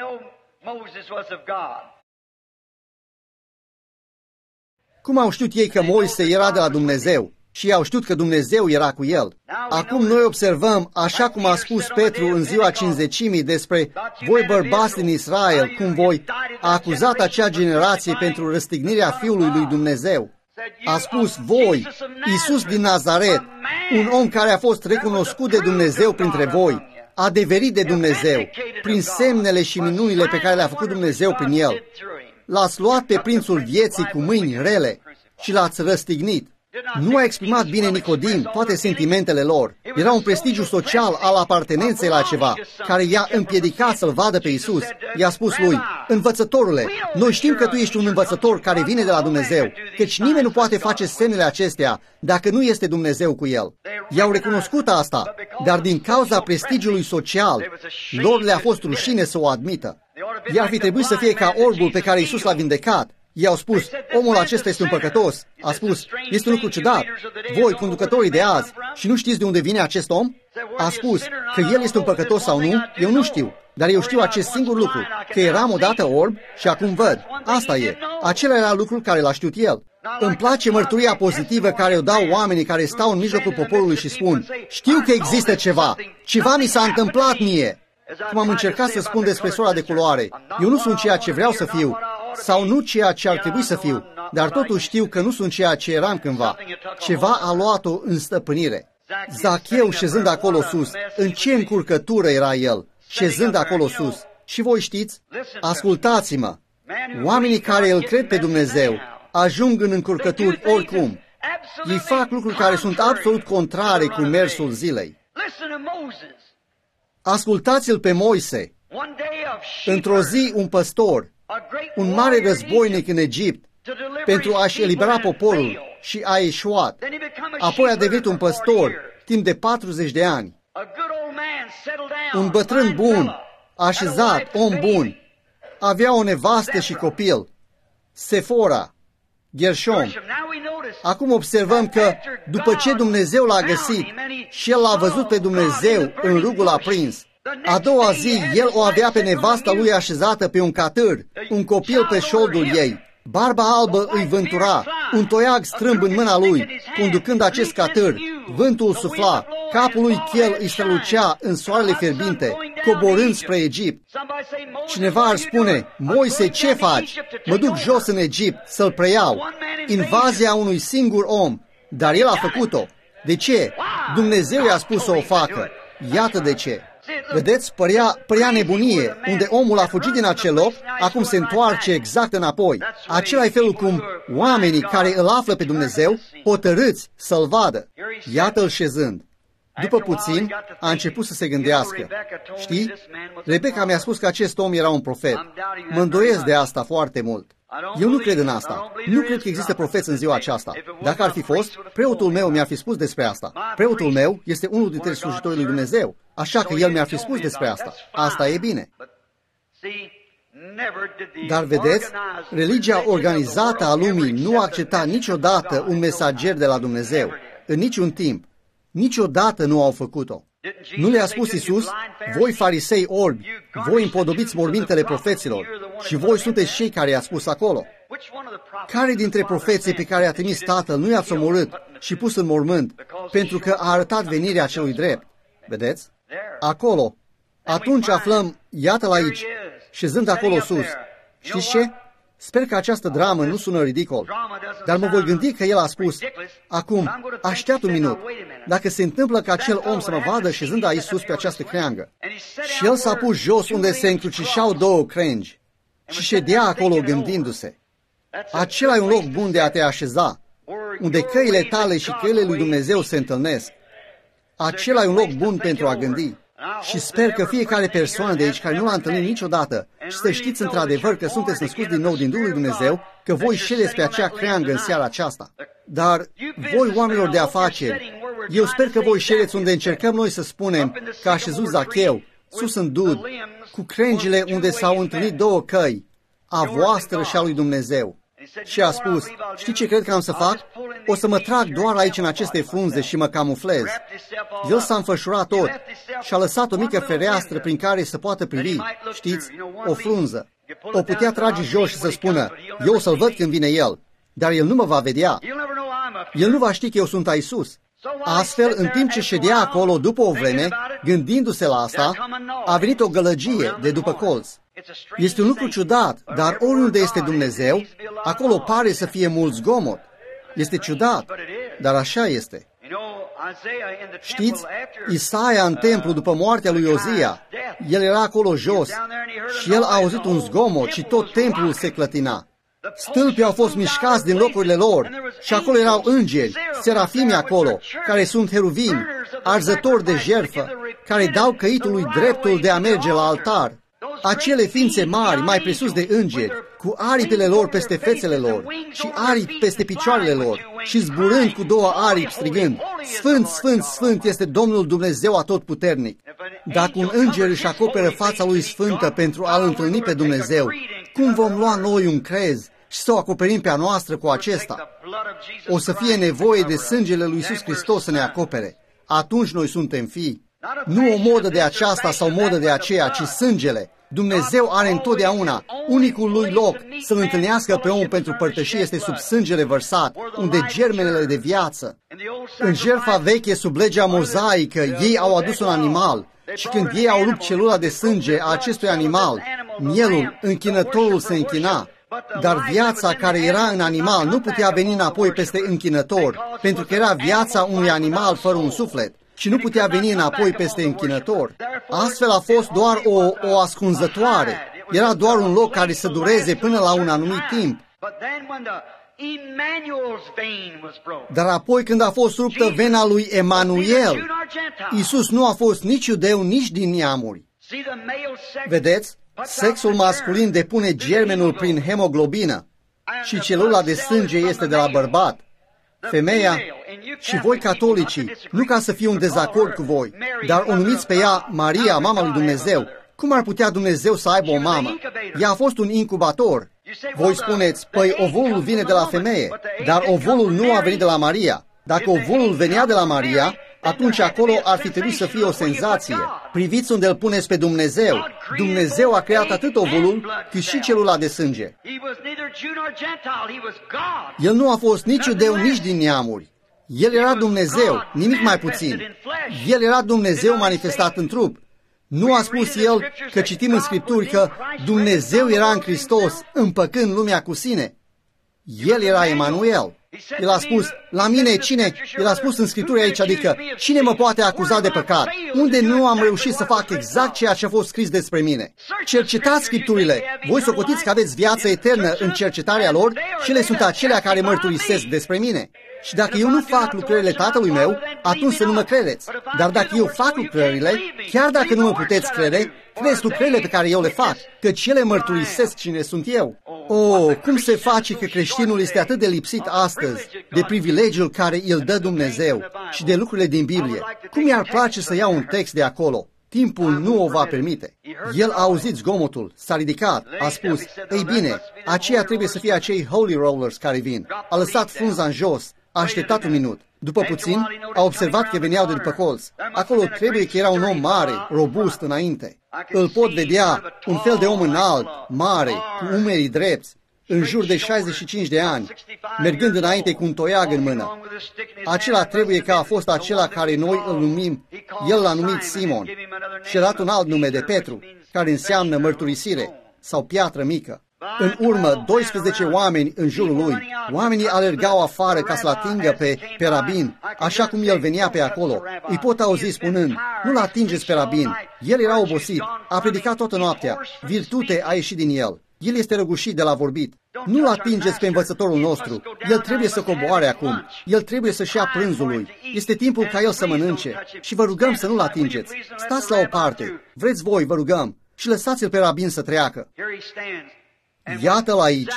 Cum au știut ei că Moise era de la Dumnezeu? Și au știut că Dumnezeu era cu el. Acum noi observăm, așa cum a spus Petru în ziua Cincizecimii despre voi bărbați din Israel, cum voi a acuzat acea generație pentru răstignirea Fiului lui Dumnezeu. A spus voi, Iisus din Nazaret, un om care a fost recunoscut de Dumnezeu printre voi, adeverit de Dumnezeu, prin semnele și minunile pe care le-a făcut Dumnezeu prin el. L-ați luat pe prințul vieții cu mâini rele și l-ați răstignit. Nu a exprimat bine Nicodim toate sentimentele lor. Era un prestigiu social al apartenenței la ceva, care i-a împiedicat să-L vadă pe Iisus. I-a spus lui, învățătorule, noi știm că tu ești un învățător care vine de la Dumnezeu, căci nimeni nu poate face semnele acestea dacă nu este Dumnezeu cu el. I-au recunoscut asta, dar din cauza prestigiului social, lor le-a fost rușine să o admită. I-ar fi trebuit să fie ca orbul pe care Iisus l-a vindecat. I-au spus, omul acesta este un păcătos. A spus, este un lucru ciudat. Voi, conducătorii de azi, și nu știți de unde vine acest om? A spus că el este un păcătos sau nu? Eu nu știu, dar eu știu acest singur lucru, că eram odată orb și acum văd. Asta e. Acela era lucrul care l-a știut el. Îmi place mărturia pozitivă care o dau oamenii care stau în mijlocul poporului și spun, știu că există ceva. Ceva mi s-a întâmplat mie. Cum am încercat să spun despre sora de culoare, eu nu sunt ceea ce vreau să fiu, sau nu ceea ce ar trebui să fiu, dar totuși știu că nu sunt ceea ce eram cândva. Ceva a luat-o în stăpânire. Zacheu șezând acolo sus, în ce încurcătură era el, șezând acolo sus. Și voi știți? Ascultați-mă, oamenii care îl cred pe Dumnezeu ajung în încurcături oricum. Ei fac lucruri care sunt absolut contrare cu mersul zilei. Ascultați-l pe Moise. Într-o zi un păstor, un mare războinic în Egipt, pentru a-și elibera poporul și a eșuat. Apoi a devenit un păstor timp de 40 de ani. Un bătrân bun, așezat, om bun, avea o nevastă și copil, Sefora, Gershom. Acum observăm că după ce Dumnezeu l-a găsit și el l-a văzut pe Dumnezeu în rugul aprins, a doua zi el o avea pe nevasta lui așezată pe un catâr, un copil pe șoldul ei. Barba albă îi vântura, un toiag strâmb în mâna lui, conducând acest catâr. Vântul sufla, capul lui chel îi strălucea în soarele fierbinte, coborând spre Egipt. Cineva ar spune, Moise, ce faci? Mă duc jos în Egipt să-l preiau. Invazia unui singur om, dar el a făcut-o. De ce? Dumnezeu i-a spus să o facă. Iată de ce. Vedeți, părea nebunie. Unde omul a fugit din acel loc, acum se întoarce exact înapoi. Acela e felul cum oamenii care îl află pe Dumnezeu, hotărâți să-l vadă. Iată-l șezând. După puțin, a început să se gândească. Știi, Rebecca mi-a spus că acest om era un profet. Mă îndoiesc de asta foarte mult. Eu nu cred în asta. Nu cred că există profeți în ziua aceasta. Dacă ar fi fost, preotul meu mi-ar fi spus despre asta. Preotul meu este unul dintre slujitorii lui Dumnezeu, așa că el mi-ar fi spus despre asta. Asta e bine. Dar vedeți, religia organizată a lumii nu a acceptat niciodată un mesager de la Dumnezeu. În niciun timp. Niciodată nu au făcut-o. Nu le-a spus Iisus, voi farisei orbi, voi împodobiți mormintele profeților și voi sunteți cei care i-a spus acolo. Care dintre profeții pe care a trimis Tatăl nu i-ați omorât și pus în mormânt pentru că a arătat venirea celui drept? Vedeți? Acolo. Atunci aflăm, iată-l aici, șezând acolo sus. Știți ce? Sper că această dramă nu sună ridicol, dar mă voi gândi că el a spus, acum, așteaptă un minut, dacă se întâmplă ca acel om să mă vadă șezând aici sus pe această creangă. Și el s-a pus jos unde se încrucișau două crengi și ședea acolo gândindu-se. Acela e un loc bun de a te așeza, unde căile tale și căile lui Dumnezeu se întâlnesc. Acela e un loc bun pentru a gândi. Și sper că fiecare persoană de aici care nu l-a întâlnit niciodată și să știți într-adevăr că sunteți născuți din nou din Duhul lui Dumnezeu, că voi ședeți pe acea creangă în seara aceasta. Dar voi, oamenilor de afaceri, eu sper că voi ședeți unde încercăm noi să spunem că a șezut Zacheu, sus în dud, cu crengile unde s-au întâlnit două căi, a voastră și a lui Dumnezeu. Și a spus, știi ce cred că am să fac? O să mă trag doar aici în aceste frunze și mă camuflez. El s-a înfășurat tot și a lăsat o mică fereastră prin care să poată privi, știți, o frunză. O putea trage jos și să spună, eu o să-l văd când vine el, dar el nu mă va vedea. El nu va ști că eu sunt a Iisus. Astfel, în timp ce ședea acolo după o vreme, gândindu-se la asta, a venit o gălăgie de după colț. Este un lucru ciudat, dar oriunde este Dumnezeu, acolo pare să fie mult zgomot. Este ciudat, dar așa este. Știți, Isaia în templu după moartea lui Ozia, el era acolo jos și el a auzit un zgomot și tot templul se clătina. Stâlpii au fost mișcați din locurile lor și acolo erau îngeri, serafimi acolo, care sunt heruvimi, arzători de jertfă, care dau căitului dreptul de a merge la altar. Acele ființe mari, mai presus de îngeri, cu aripile lor peste fețele lor și aripi peste picioarele lor și zburând cu două aripi strigând, Sfânt, Sfânt, Sfânt este Domnul Dumnezeu Atotputernic. Dacă un înger își acoperă fața lui sfântă pentru a-L întâlni pe Dumnezeu, cum vom lua noi un crez și să o acoperim pe a noastră cu acesta? O să fie nevoie de sângele lui Iisus Hristos să ne acopere. Atunci noi suntem fii. Nu o modă de aceasta sau modă de aceea, ci sângele. Dumnezeu are întotdeauna unicul lui loc să-L întâlnească pe om pentru părtășie este sub sângele vărsat, unde germenele de viață. În jertfa veche, sub legea mozaică, ei au adus un animal și când ei au rupt celula de sânge a acestui animal, mielul, închinătorul se închina. Dar viața care era în animal nu putea veni înapoi peste închinător, pentru că era viața unui animal fără un suflet și nu putea veni înapoi peste închinător. Astfel a fost doar o ascunzătoare. Era doar un loc care să dureze până la un anumit timp. Dar apoi când a fost ruptă vena lui Emanuel, Iisus nu a fost nici iudeu, nici din neamuri. Vedeți? Sexul masculin depune germenul prin hemoglobină și celula de sânge este de la bărbat. Femeia, și voi catolicii, nu ca să fiu în dezacord cu voi, dar o numiți pe ea Maria, mama lui Dumnezeu. Cum ar putea Dumnezeu să aibă o mamă? Ea a fost un incubator. Voi spuneți, păi ovulul vine de la femeie, dar ovulul nu a venit de la Maria. Dacă ovulul venea de la Maria, atunci acolo ar fi trebuit să fie o senzație. Priviți unde îl puneți pe Dumnezeu. Dumnezeu a creat atât ovulul, cât și celula de sânge. El nu a fost nici iudeu, nici din neamuri. El era Dumnezeu, nimic mai puțin. El era Dumnezeu manifestat în trup. Nu a spus el că citim în Scripturi că Dumnezeu era în Hristos, împăcând lumea cu sine. El era Emanuel. El a spus, la mine cine? El a spus în Scripturi aici, adică, cine mă poate acuza de păcat? Unde nu am reușit să fac exact ceea ce a fost scris despre mine? Cercetați Scripturile. Voi socotiți că aveți viață eternă în cercetarea lor și ele sunt acelea care mărturisesc despre mine. Și dacă eu nu fac lucrările Tatălui meu, atunci să nu mă credeți. Dar dacă eu fac lucrările, chiar dacă nu mă puteți crede, credeți lucrările pe care eu le fac, căci ele mărturisesc cine sunt eu. Oh, cum se face că creștinul este atât de lipsit astăzi de privilegiul care îl dă Dumnezeu și de lucrurile din Biblie? Cum i-ar place să iau un text de acolo? Timpul nu o va permite. El a auzit zgomotul, s-a ridicat, a spus, ei bine, aceia trebuie să fie acei holy rollers care vin. A lăsat frunza în jos, a așteptat un minut. După puțin, a observat că veneau de după colț. Acolo trebuie că era un om mare, robust înainte. Îl pot vedea, un fel de om înalt, mare, cu umerii drepți, în jur de 65 de ani, mergând înainte cu un toiag în mână. Acela trebuie că a fost acela care noi îl numim, el l-a numit Simon, și a dat un alt nume de Petru, care înseamnă mărturisire sau piatră mică. În urmă, 12 oameni în jurul lui. Oamenii alergau afară ca să-l atingă pe rabin, așa cum el venea pe acolo. Îi pot auzi spunând, nu-l atingeți pe rabin. El era obosit, a predicat toată noaptea, virtute a ieșit din el. El este răgușit de la vorbit. Nu-l atingeți pe învățătorul nostru. El trebuie să coboare acum. El trebuie să-și ia prânzul lui. Este timpul ca el să mănânce. Și vă rugăm să nu-l atingeți. Stați la o parte. Vreți voi, vă rugăm. Și lăsați-l pe rabin să treacă. Iată-l aici.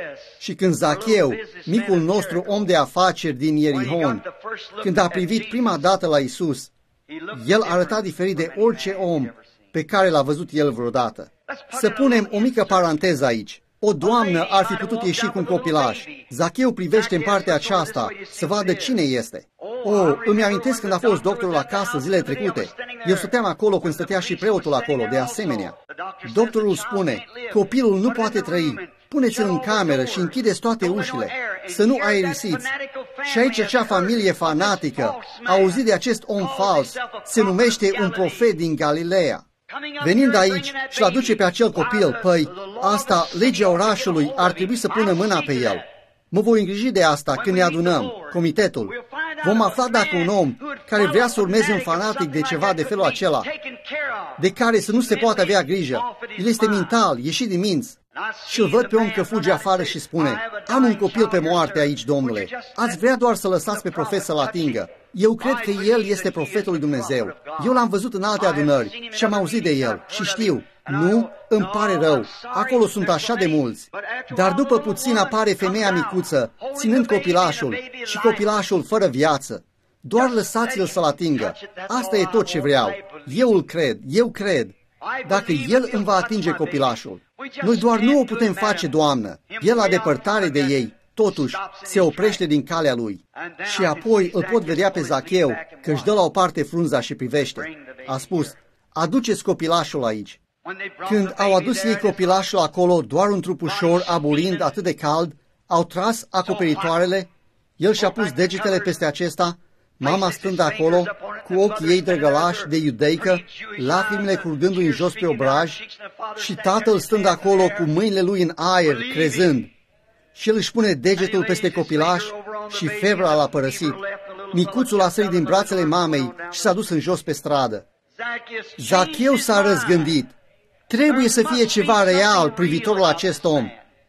Și când Zacheu, micul nostru om de afaceri din Ierihon, când a privit prima dată la Isus, el arăta diferit de orice om pe care l-a văzut el vreodată. Să punem o mică paranteză aici. O doamnă ar fi putut ieși cu un copilaș. Zacheu privește în partea aceasta să vadă cine este. Oh, îmi amintesc când a fost doctorul acasă zilele trecute. Eu stăteam acolo când stătea și preotul acolo, de asemenea. Doctorul spune, copilul nu poate trăi. Puneți-l în cameră și închideți toate ușile, să nu aerisiți. Și aici acea familie fanatică a auzit de acest om fals, se numește un profet din Galileea. Venind aici și-l aduce pe acel copil, păi, asta, legea orașului ar trebui să pună mâna pe el. Mă voi îngriji de asta când ne adunăm, comitetul. Vom afla dacă un om care vrea să urmeze un fanatic de ceva de felul acela, de care să nu se poate avea grijă, el este mental, ieșit din minți. Și îl văd pe om că fuge afară și spune, am un copil pe moarte aici, domnule, ați vrea doar să lăsați pe profet să-l atingă. Eu cred că el este profetul lui Dumnezeu. Eu l-am văzut în alte adunări și am auzit de el și știu. Nu, îmi pare rău, acolo sunt așa de mulți. Dar după puțin apare femeia micuță, ținând copilașul și copilașul fără viață. Doar lăsați-l să-l atingă. Asta e tot ce vreau. Eu îl cred, eu cred. Dacă el îmi va atinge copilașul, noi doar nu o putem face, Doamnă. El la depărtare de ei, totuși, se oprește din calea lui. Și apoi îl pot vedea pe Zacheu, că își dă la o parte frunza și privește. A spus, aduceți copilașul aici. Când au adus ei copilașul acolo, doar un trup ușor, aburind atât de cald, au tras acoperitoarele, el și-a pus degetele peste acesta, mama stând acolo, cu ochii ei drăgălași de iudeică, lacrimile curgându-i în jos pe obraj, și tatăl stând acolo cu mâinile lui în aer, crezând. Și el își pune degetul peste copilaș și febra l-a părăsit. Micuțul a sărit din brațele mamei și s-a dus în jos pe stradă. Zacheu s-a răzgândit. Trebuie să fie ceva real privitor la acest om.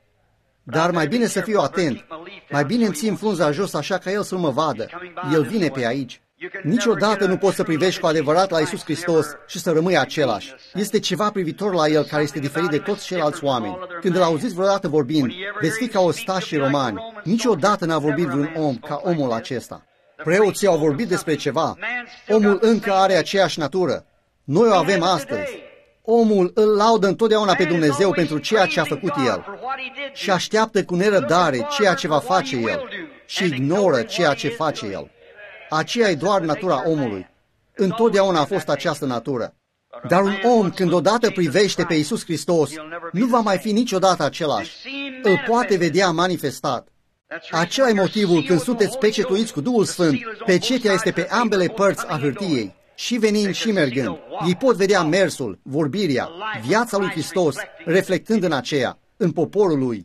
Dar mai bine să fiu atent. Mai bine îmi țin frunza jos așa ca el să nu mă vadă. El vine pe aici. Niciodată nu poți să privești cu adevărat la Iisus Hristos și să rămâi același. Este ceva privitor la El care este diferit de toți ceilalți oameni. Când îl auziți vreodată vorbind, veți fi ca ostașii romani. Niciodată n-a vorbit vreun om ca omul acesta. Preoții au vorbit despre ceva. Omul încă are aceeași natură. Noi o avem astăzi. Omul îl laudă întotdeauna pe Dumnezeu pentru ceea ce a făcut El și așteaptă cu nerăbdare ceea ce va face El și ignoră ceea ce face El. Aceea e doar natura omului. Întotdeauna a fost această natură. Dar un om, când odată privește pe Iisus Hristos, nu va mai fi niciodată același. Îl poate vedea manifestat. Acela e motivul când sunteți pecetuiți cu Duhul Sfânt, pecetea este pe ambele părți a hârtiei, și venind și mergând. Ei pot vedea mersul, vorbirea, viața lui Hristos, reflectând în aceea, în poporul lui.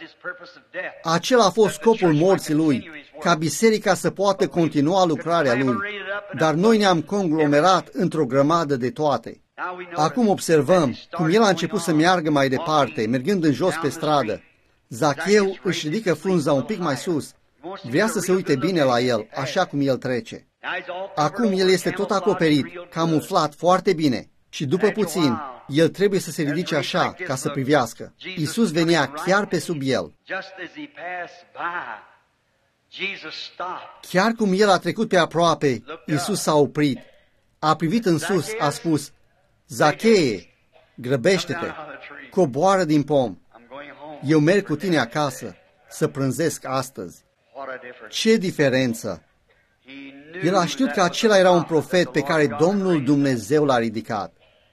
Acela a fost scopul morții lui, ca biserica să poată continua lucrarea lui. Dar noi ne-am conglomerat într-o grămadă de toate. Acum observăm cum el a început să meargă mai departe, mergând în jos pe stradă. Zacheu își ridică frunza un pic mai sus Vrea să se uite bine la el, așa cum el trece. Acum el este tot acoperit, camuflat foarte bine. Și după puțin, el trebuie să se ridice așa, ca să privească. Iisus venea chiar pe sub el. Chiar cum el a trecut pe aproape, Iisus s-a oprit. A privit în sus, a spus, Zacheie, grăbește-te, coboară din pom. Eu merg cu tine acasă să prânzesc astăzi. Ce diferență! El a știut că acela era un profet pe care Domnul Dumnezeu l-a ridicat.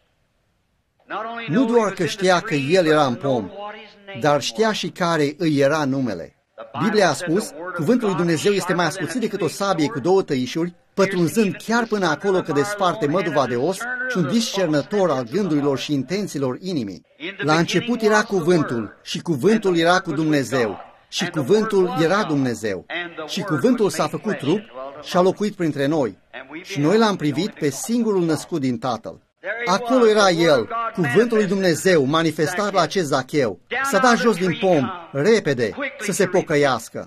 Nu doar că știa că el era în pom, dar știa și care îi era numele. Biblia a spus, cuvântul lui Dumnezeu este mai ascuțit decât o sabie cu două tăișuri, pătrunzând chiar până acolo că desparte măduva de os și un discernător al gândurilor și intențiilor inimii. La început era cuvântul și cuvântul era cu Dumnezeu și cuvântul era Dumnezeu și cuvântul s-a făcut trup și a locuit printre noi și noi l-am privit pe singurul născut din Tatăl. Acolo era el, cuvântul lui Dumnezeu manifestat la acest Zacheu. S-a dat jos din pom, repede, să se pocăiască.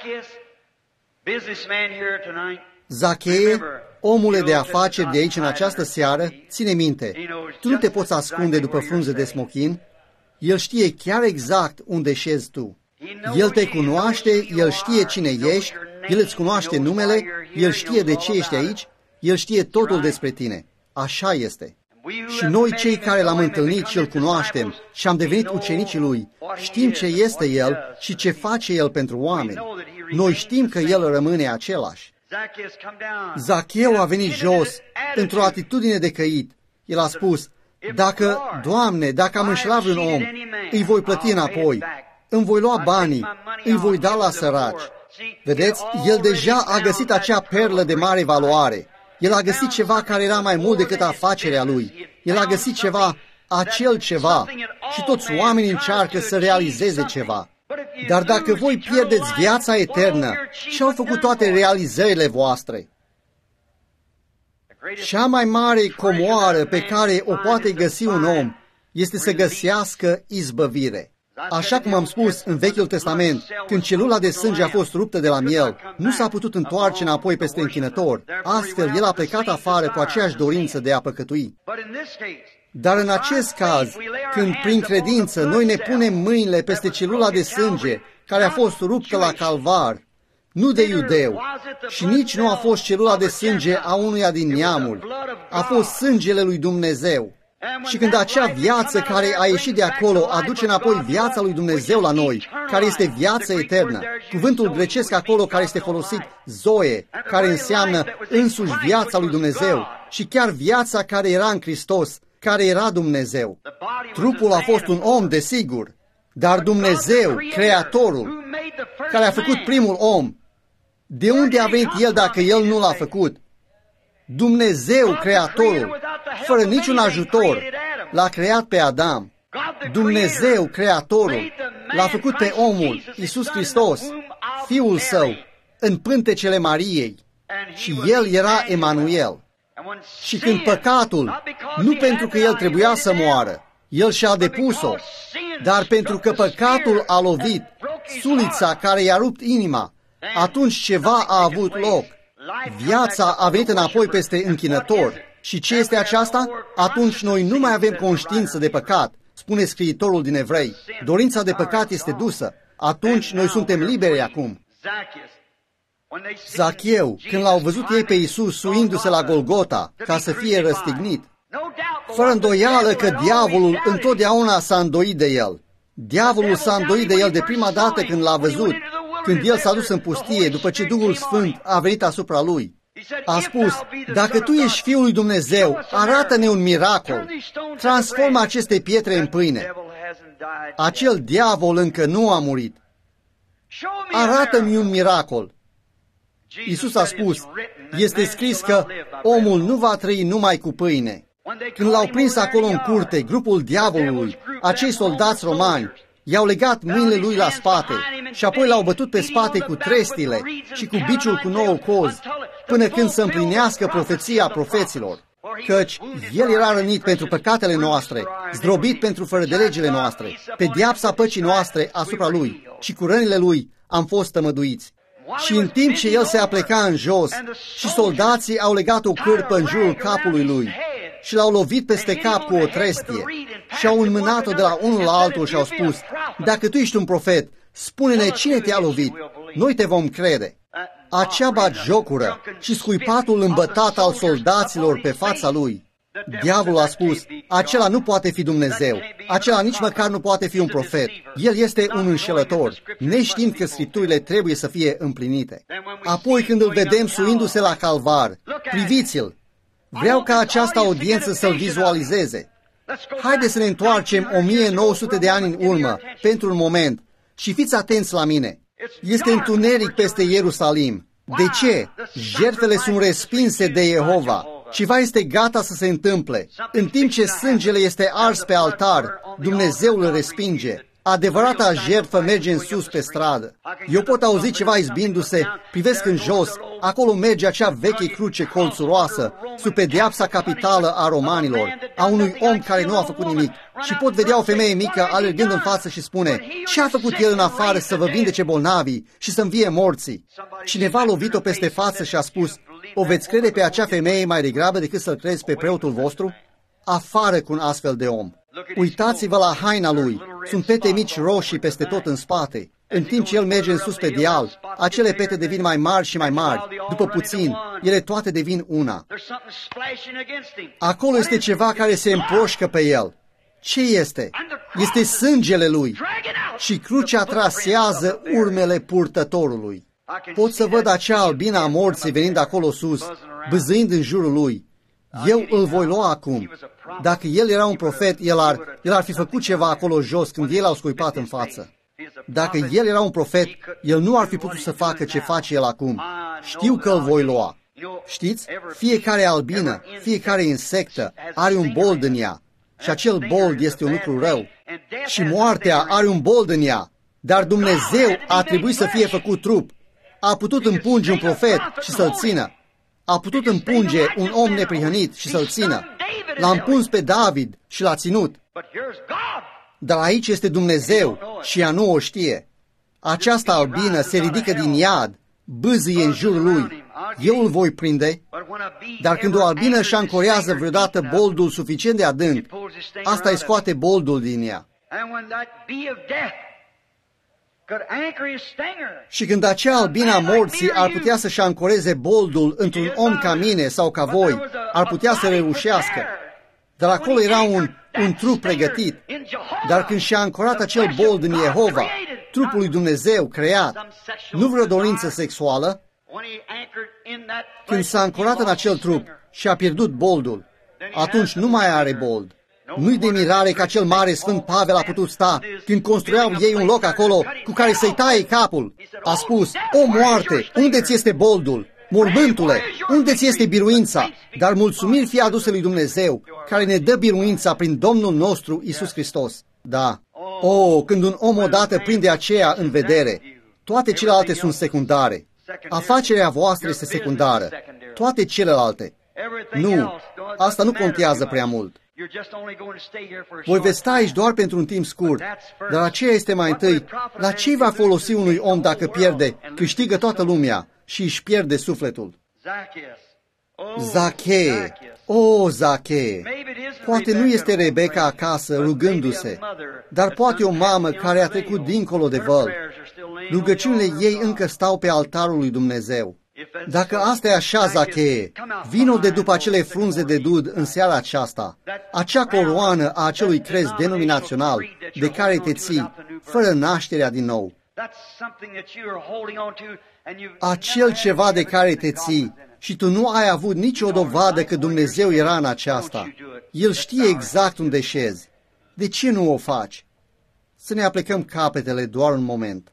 Zacheie, omule de afaceri de aici în această seară, ține minte, tu nu te poți ascunde după frunze de smochin. El știe chiar exact unde șezi tu. El te cunoaște, El știe cine ești, El îți cunoaște numele, El știe de ce ești aici, El știe totul despre tine. Așa este. Și noi, cei care l-am întâlnit și îl cunoaștem și am devenit ucenicii lui, știm ce este el și ce face el pentru oameni. Noi știm că el rămâne același. Zacheu a venit jos într-o atitudine de căit. El a spus, dacă, Doamne, dacă am înșelat vreun om, îi voi plăti înapoi, îmi voi lua banii, îi voi da la săraci. Vedeți, el deja a găsit acea perlă de mare valoare. El a găsit ceva care era mai mult decât afacerea lui. El a găsit ceva, acel ceva. Și toți oamenii încearcă să realizeze ceva. Dar dacă voi pierdeți viața eternă, și-au făcut toate realizările voastre. Cea mai mare comoară pe care o poate găsi un om este să găsească izbăvire. Așa cum am spus în Vechiul Testament, când celula de sânge a fost ruptă de la miel, nu s-a putut întoarce înapoi peste închinător. Astfel, el a plecat afară cu aceeași dorință de a păcătui. Dar în acest caz, când prin credință noi ne punem mâinile peste celula de sânge care a fost ruptă la Calvar, nu de iudeu, și nici nu a fost celula de sânge a unuia din neamul, a fost sângele lui Dumnezeu. Și când acea viață care a ieșit de acolo aduce înapoi viața lui Dumnezeu la noi, care este viață eternă, cuvântul grecesc acolo care este folosit, zoe, care înseamnă însuși viața lui Dumnezeu și chiar viața care era în Hristos, care era Dumnezeu. Trupul a fost un om, desigur, dar Dumnezeu, Creatorul, care a făcut primul om, de unde a venit El dacă El nu l-a făcut? Dumnezeu, Creatorul, fără niciun ajutor, l-a creat pe Adam. Dumnezeu, Creatorul, l-a făcut pe omul, Iisus Hristos, Fiul Său, în pântecele Mariei. Și El era Emanuel. Și când păcatul, nu pentru că El trebuia să moară, El și-a depus-o, dar pentru că păcatul a lovit sulița care i-a rupt inima, atunci ceva a avut loc. Viața a venit înapoi peste închinător. Și ce este aceasta? Atunci noi nu mai avem conștiință de păcat, spune scriitorul din Evrei. Dorința de păcat este dusă. Atunci noi suntem liberi acum. Zacheu, când l-au văzut ei pe Iisus suindu-se la Golgota ca să fie răstignit, fără îndoială că diavolul întotdeauna s-a îndoit de el. Diavolul s-a îndoit de el de prima dată când l-a văzut, când el s-a dus în pustie, după ce Duhul Sfânt a venit asupra lui. A spus, dacă tu ești Fiul lui Dumnezeu, arată-ne un miracol. Transformă aceste pietre în pâine. Acel diavol încă nu a murit. Arată-mi un miracol. Iisus a spus, este scris că omul nu va trăi numai cu pâine. Când l-au prins acolo în curte, grupul diavolului, acei soldați romani, i-au legat mâinile lui la spate și apoi l-au bătut pe spate cu trestile și cu biciul cu 9 cozi, până când să împlinească profeția profeților. Căci el era rănit pentru păcatele noastre, zdrobit pentru fără de legile noastre, pedeapsa păcii noastre asupra lui și cu rănile lui am fost tămăduiți. Și în timp ce el se apleca în jos și soldații au legat o cârpă în jurul capului lui și l-au lovit peste cap cu o trestie și au înmânat-o de la unul la altul și au spus: dacă tu ești un profet, spune-ne cine te-a lovit, noi te vom crede. Acea batjocură și scuipatul îmbătat al soldaților pe fața lui, diavolul a spus: acela nu poate fi Dumnezeu, acela nici măcar nu poate fi un profet, el este un înșelător, neștiind că Scripturile trebuie să fie împlinite. Apoi când îl vedem suindu-se la calvar, priviți-l, vreau ca această audiență să-l vizualizeze. Haideți să ne întoarcem 1900 de ani în urmă, pentru un moment, și fiți atenți la mine. Este întuneric peste Ierusalim. De ce? Jertfele sunt respinse de Jehova. Ceva este gata să se întâmple. În timp ce sângele este ars pe altar, Dumnezeu îl respinge. Adevărata jertfă merge în sus pe stradă. Eu pot auzi ceva izbindu-se, privesc în jos, acolo merge acea veche cruce colțuroasă, sub pedeapsa capitală a romanilor, a unui om care nu a făcut nimic. Și pot vedea o femeie mică alergând în față și spune: ce a făcut el în afară să vă vindece bolnavii și să învie morții? Cineva a lovit-o peste față și a spus: o veți crede pe acea femeie mai degrabă decât să-l crezi pe preotul vostru? Afară cu un astfel de om! Uitați-vă la haina lui, sunt pete mici roșii peste tot în spate. În timp ce el merge în sus pe deal, acele pete devin mai mari și mai mari. După puțin, ele toate devin una. Acolo este ceva care se împroșcă pe el. Ce este? Este sângele lui. Și crucea trasează urmele purtătorului. Pot să văd acea albină a morții venind acolo sus, bâzâind în jurul lui. Eu îl voi lua acum. Dacă el era un profet, el ar fi făcut ceva acolo jos când ei l-au scuipat în față. Dacă el era un profet, el nu ar fi putut să facă ce face el acum. Știu că îl voi lua. Știți? Fiecare albină, fiecare insectă are un bold în ea. Și acel bold este un lucru rău. Și moartea are un bold în ea. Dar Dumnezeu a trebuit să fie făcut trup. A putut împunge un profet și să-l țină. A putut împunge un om neprihănit și să-l țină. L-a împuns pe David și l-a ținut. Dar aici este Dumnezeu și ea nu o știe. Această albină se ridică din iad, bâzâie în jurul lui. Eu îl voi prinde, dar când o albină își ancorează vreodată boldul suficient de adânc, asta îi scoate boldul din ea. Și când acea albină a morții ar putea să-și ancoreze boldul într-un om ca mine sau ca voi, ar putea să reușească. Dar acolo era un trup pregătit. Dar când și-a ancorat acel bold în Jehova, trupul lui Dumnezeu creat, nu vreo dorință sexuală, când s-a ancorat în acel trup și a pierdut boldul, atunci nu mai are bold. Nu-i de mirare că acel mare Sfânt Pavel a putut sta când construiau ei un loc acolo cu care să-i taie capul. A spus: o moarte, unde ți este boldul? Mormântule, unde ți este biruința? Dar mulțumiri fie aduse lui Dumnezeu, care ne dă biruința prin Domnul nostru Iisus Hristos. Da. Când un om odată prinde aceea în vedere, toate celelalte sunt secundare. Afacerea voastră este secundară. Toate celelalte. Nu, asta nu contează prea mult. Voi veți sta aici doar pentru un timp scurt, dar aceea este mai întâi: la ce va folosi unui om dacă pierde, câștigă toată lumea și își pierde sufletul? Zachee, Zachee, poate nu este Rebecca acasă rugându-se, dar poate o mamă care a trecut dincolo de văl. Rugăciunile ei încă stau pe altarul lui Dumnezeu. Dacă asta e așa, Zachee, vino de după acele frunze de dud în seara aceasta, acea coroană a acelui crez denominațional de care te ții, fără nașterea din nou. Acel ceva de care te ții și tu nu ai avut nicio dovadă că Dumnezeu era în aceasta. El știe exact unde șezi. De ce nu o faci? Să ne aplecăm capetele doar un moment.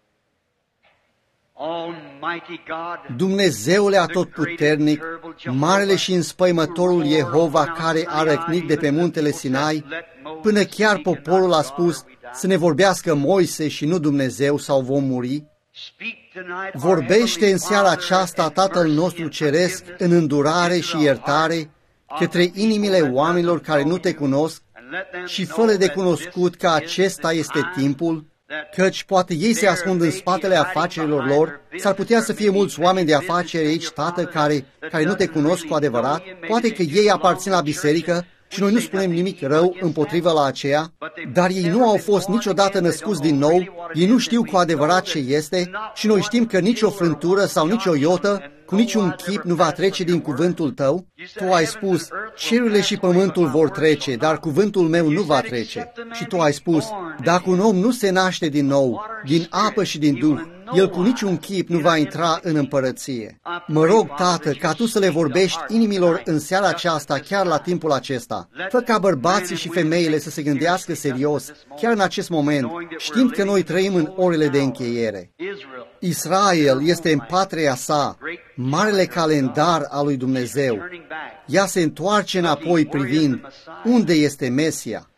Dumnezeule atotputernic, marele și înspăimătorul Jehova care a răcnit de pe muntele Sinai, până chiar poporul a spus să ne vorbească Moise și nu Dumnezeu sau vom muri, vorbește în seara aceasta Tatăl nostru Ceresc în îndurare și iertare către inimile oamenilor care nu te cunosc și fără de cunoscut că acesta este timpul, căci poate ei se ascund în spatele afacerilor lor, s-ar putea să fie mulți oameni de afaceri aici, tată, care nu te cunosc cu adevărat, poate că ei aparțin la biserică și noi nu spunem nimic rău împotrivă la aceea, dar ei nu au fost niciodată născuți din nou, ei nu știu cu adevărat ce este și noi știm că nicio frântură sau nicio iotă, cu niciun chip nu va trece din cuvântul tău. Tu ai spus, cerurile și pământul vor trece, dar cuvântul meu nu va trece. Și tu ai spus, dacă un om nu se naște din nou, din apă și din Duh, el cu niciun chip nu va intra în împărăție. Mă rog, Tată, ca Tu să le vorbești inimilor în seara aceasta, chiar la timpul acesta. Fă ca bărbații și femeile să se gândească serios, chiar în acest moment, știind că noi trăim în orele de încheiere. Israel este în patria sa, marele calendar al lui Dumnezeu. Ea se întoarce înapoi privind unde este Mesia.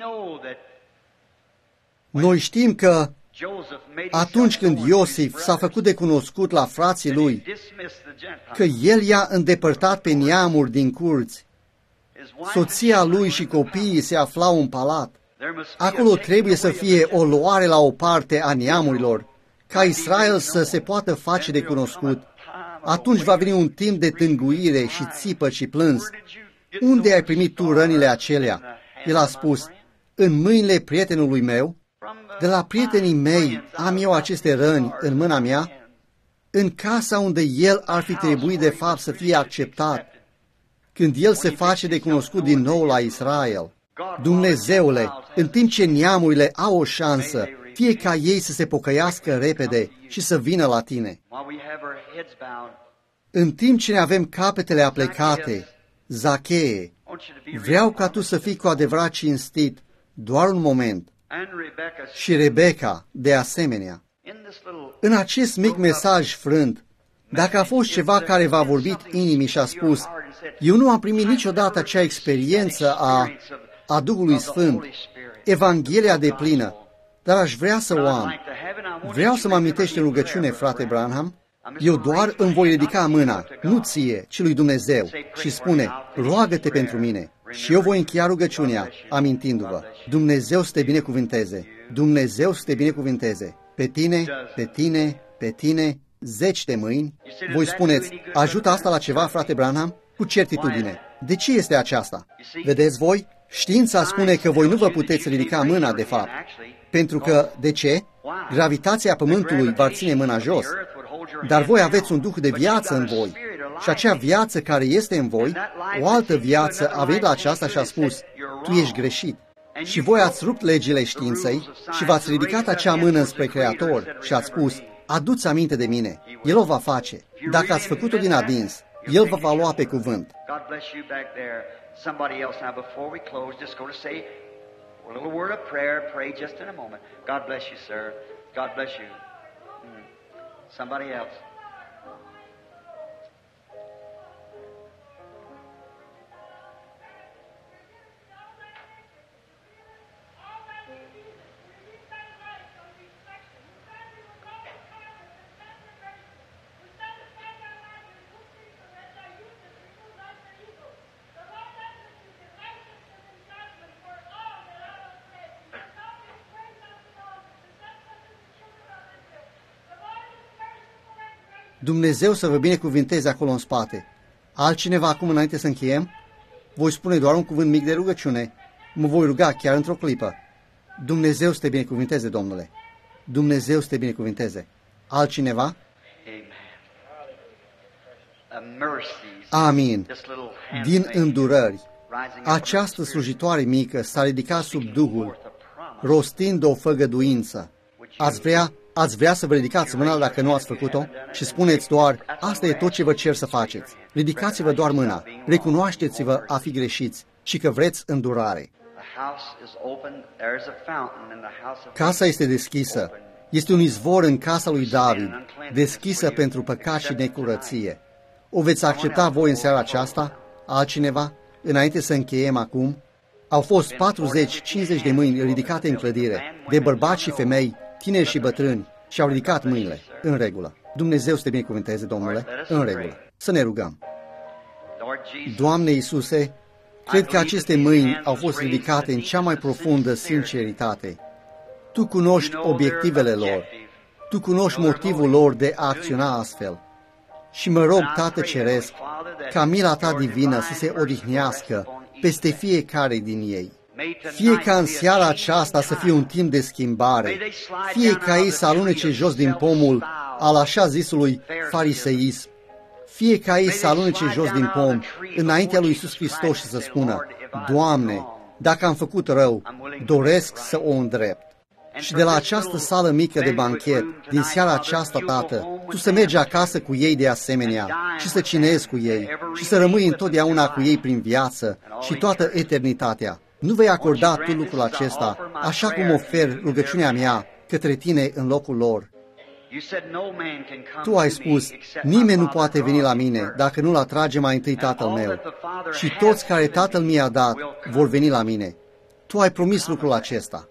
Noi știm că atunci când Iosif s-a făcut de cunoscut la frații lui, că el i-a îndepărtat pe neamuri din curți, soția lui și copiii se aflau în palat. Acolo trebuie să fie o luare la o parte a neamurilor, ca Israel să se poată face de cunoscut. Atunci va veni un timp de tânguire și țipă și plâns. Unde ai primit tu rănile acelea? El a spus, în mâinile prietenului meu. De la prietenii mei am eu aceste răni în mâna mea, în casa unde el ar fi trebuit de fapt să fie acceptat, când el se face de cunoscut din nou la Israel. Dumnezeule, în timp ce neamurile au o șansă, fie ca ei să se pocăiască repede și să vină la tine. În timp ce ne avem capetele aplecate, Zachee, vreau ca tu să fii cu adevărat cinstit, doar un moment. Și Rebecca, de asemenea. În acest mic mesaj frânt, dacă a fost ceva care v-a vorbit inimii și a spus, eu nu am primit niciodată acea experiență a Duhului Sfânt, Evanghelia deplină, dar aș vrea să o am. Vreau să mă amintești în rugăciune, frate Branham, eu doar îmi voi ridica mâna, nu ție, ci lui Dumnezeu, și spune, roagă-te pentru mine. Și eu voi încheia rugăciunea, amintindu-vă, Dumnezeu să te binecuvinteze, Dumnezeu să te binecuvinteze, pe tine, pe tine, pe tine, 10 de mâini. Voi spuneți, ajută asta la ceva, frate Branham? Cu certitudine. De ce este aceasta? Vedeți voi? Știința spune că voi nu vă puteți ridica mâna, de fapt. Pentru că, de ce? Gravitația Pământului va ține mâna jos. Dar voi aveți un duh de viață în voi. Și acea viață care este în voi, o altă viață a venit la aceasta și a spus, tu ești greșit. Și voi ați rupt legile științei și v-ați ridicat acea mână spre Creator și ați spus, adu-ți aminte de mine, El o va face. Dacă ați făcut-o din adins, El vă va lua pe cuvânt. A little word of prayer, pray just in a moment. God bless you, sir. God bless you. Somebody else. Dumnezeu să vă binecuvinteze acolo în spate. Altcineva acum înainte să încheiem? Voi spune doar un cuvânt mic de rugăciune. Mă voi ruga chiar într-o clipă. Dumnezeu să te binecuvinteze, Domnule. Dumnezeu să te binecuvinteze. Altcineva? Amin. Din îndurări, această slujitoare mică s-a ridicat sub Duhul, rostind o făgăduință. Ați vrea să vă ridicați mâna dacă nu ați făcut-o și spuneți doar, asta e tot ce vă cer să faceți. Ridicați-vă doar mâna, recunoașteți-vă a fi greșiți și că vreți îndurare. Casa este deschisă. Este un izvor în casa lui David, deschisă pentru păcat și necurăție. O veți accepta voi în seara aceasta? Altcineva? Înainte să încheiem acum, au fost 40-50 de mâini ridicate în clădire, de bărbați și femei, tineri și bătrâni, și au ridicat mâinile. În regulă. Dumnezeu să te binecuvânteze, Domnule. În regulă. Să ne rugăm. Doamne Iisuse, cred că aceste mâini au fost ridicate în cea mai profundă sinceritate. Tu cunoști obiectivele lor. Tu cunoști motivul lor de a acționa astfel. Și mă rog, Tată Ceresc, ca mila Ta divină să se odihnească peste fiecare din ei. Fie ca în seara aceasta să fie un timp de schimbare, fie ca ei să alunece jos din pomul al așa zisului fariseism, fie ca ei să alunece jos din pom înaintea lui Iisus Hristos și să spună, Doamne, dacă am făcut rău, doresc să o îndrept. Și de la această sală mică de banchet, din seara aceasta, Tată, Tu să mergi acasă cu ei de asemenea și să cinezi cu ei și să rămâi întotdeauna cu ei prin viață și toată eternitatea. Nu vei acorda Tu lucrul acesta, așa cum ofer rugăciunea mea către Tine în locul lor. Tu ai spus, nimeni nu poate veni la mine dacă nu-l atrage mai întâi Tatăl meu. Și toți care Tatăl mi-a dat vor veni la mine. Tu ai promis lucrul acesta.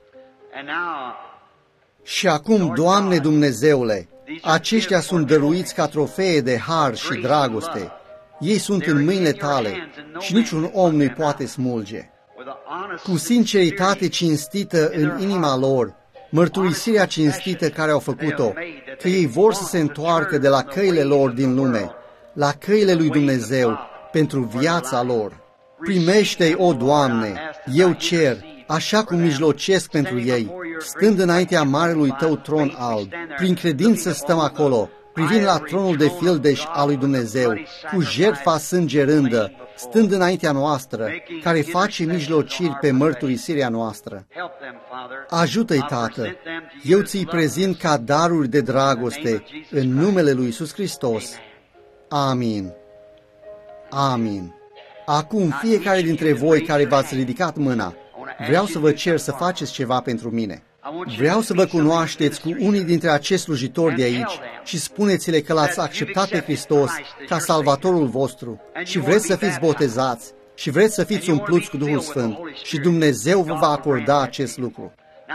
Și acum, Doamne Dumnezeule, aceștia sunt dăruiți ca trofee de har și dragoste. Ei sunt în mâinile Tale și niciun om nu-i poate smulge. Cu sinceritate cinstită în inima lor, mărturisirea cinstită care au făcut-o, că ei vor să se întoarcă de la căile lor din lume, la căile lui Dumnezeu, pentru viața lor. Primește-i, o Doamne, eu cer, așa cum mijlocesc pentru ei, stând înaintea marelui Tău tron alb. Prin credință stăm acolo, privind la tronul de fildeș al lui Dumnezeu, cu jertfa sângerândă, stând înaintea noastră, care face mijlociri pe mărturisirea noastră. Ajută-i, Tată! Eu Ți-i prezint ca daruri de dragoste în numele lui Iisus Hristos. Amin. Amin. Acum, fiecare dintre voi care v-ați ridicat mâna, vreau să vă cer să faceți ceva pentru mine. Vreau să vă cunoașteți cu unii dintre acești slujitori de aici și spuneți-le că L-ați acceptat pe Hristos ca Salvatorul vostru și vreți să fiți botezați și vreți să fiți umpluți cu Duhul Sfânt și Dumnezeu vă va acorda acest lucru.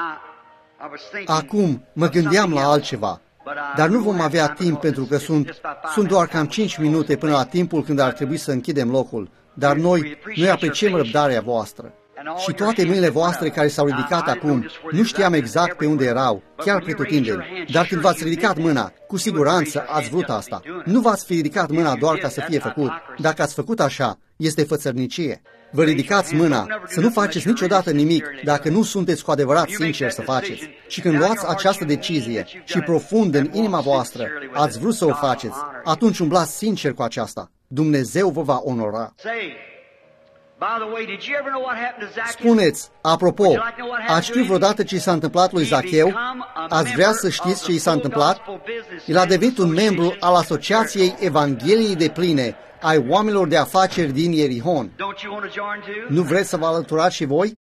Acum mă gândeam la altceva, dar nu vom avea timp pentru că sunt doar cam 5 minute până la timpul când ar trebui să închidem locul, dar noi apreciem răbdarea voastră. Și toate mâinile voastre care s-au ridicat acum, nu știam exact pe unde erau, chiar pretutindeni, dar când v-ați ridicat mâna, cu siguranță ați vrut asta. Nu v-ați fi ridicat mâna doar ca să fie făcut. Dacă ați făcut așa, este fățărnicie. Vă ridicați mâna, să nu faceți niciodată nimic dacă nu sunteți cu adevărat sinceri să faceți. Și când luați această decizie și profund în inima voastră ați vrut să o faceți, atunci umblați sincer cu aceasta. Dumnezeu vă va onora. Spuneți, apropo, ați știut vreodată ce i s-a întâmplat lui Zacheu? Ați vrea să știți ce i s-a întâmplat? El a devenit un membru al Asociației Evangheliei de Pline ai oamenilor de afaceri din Ierihon. Nu vreți să vă alăturați și voi?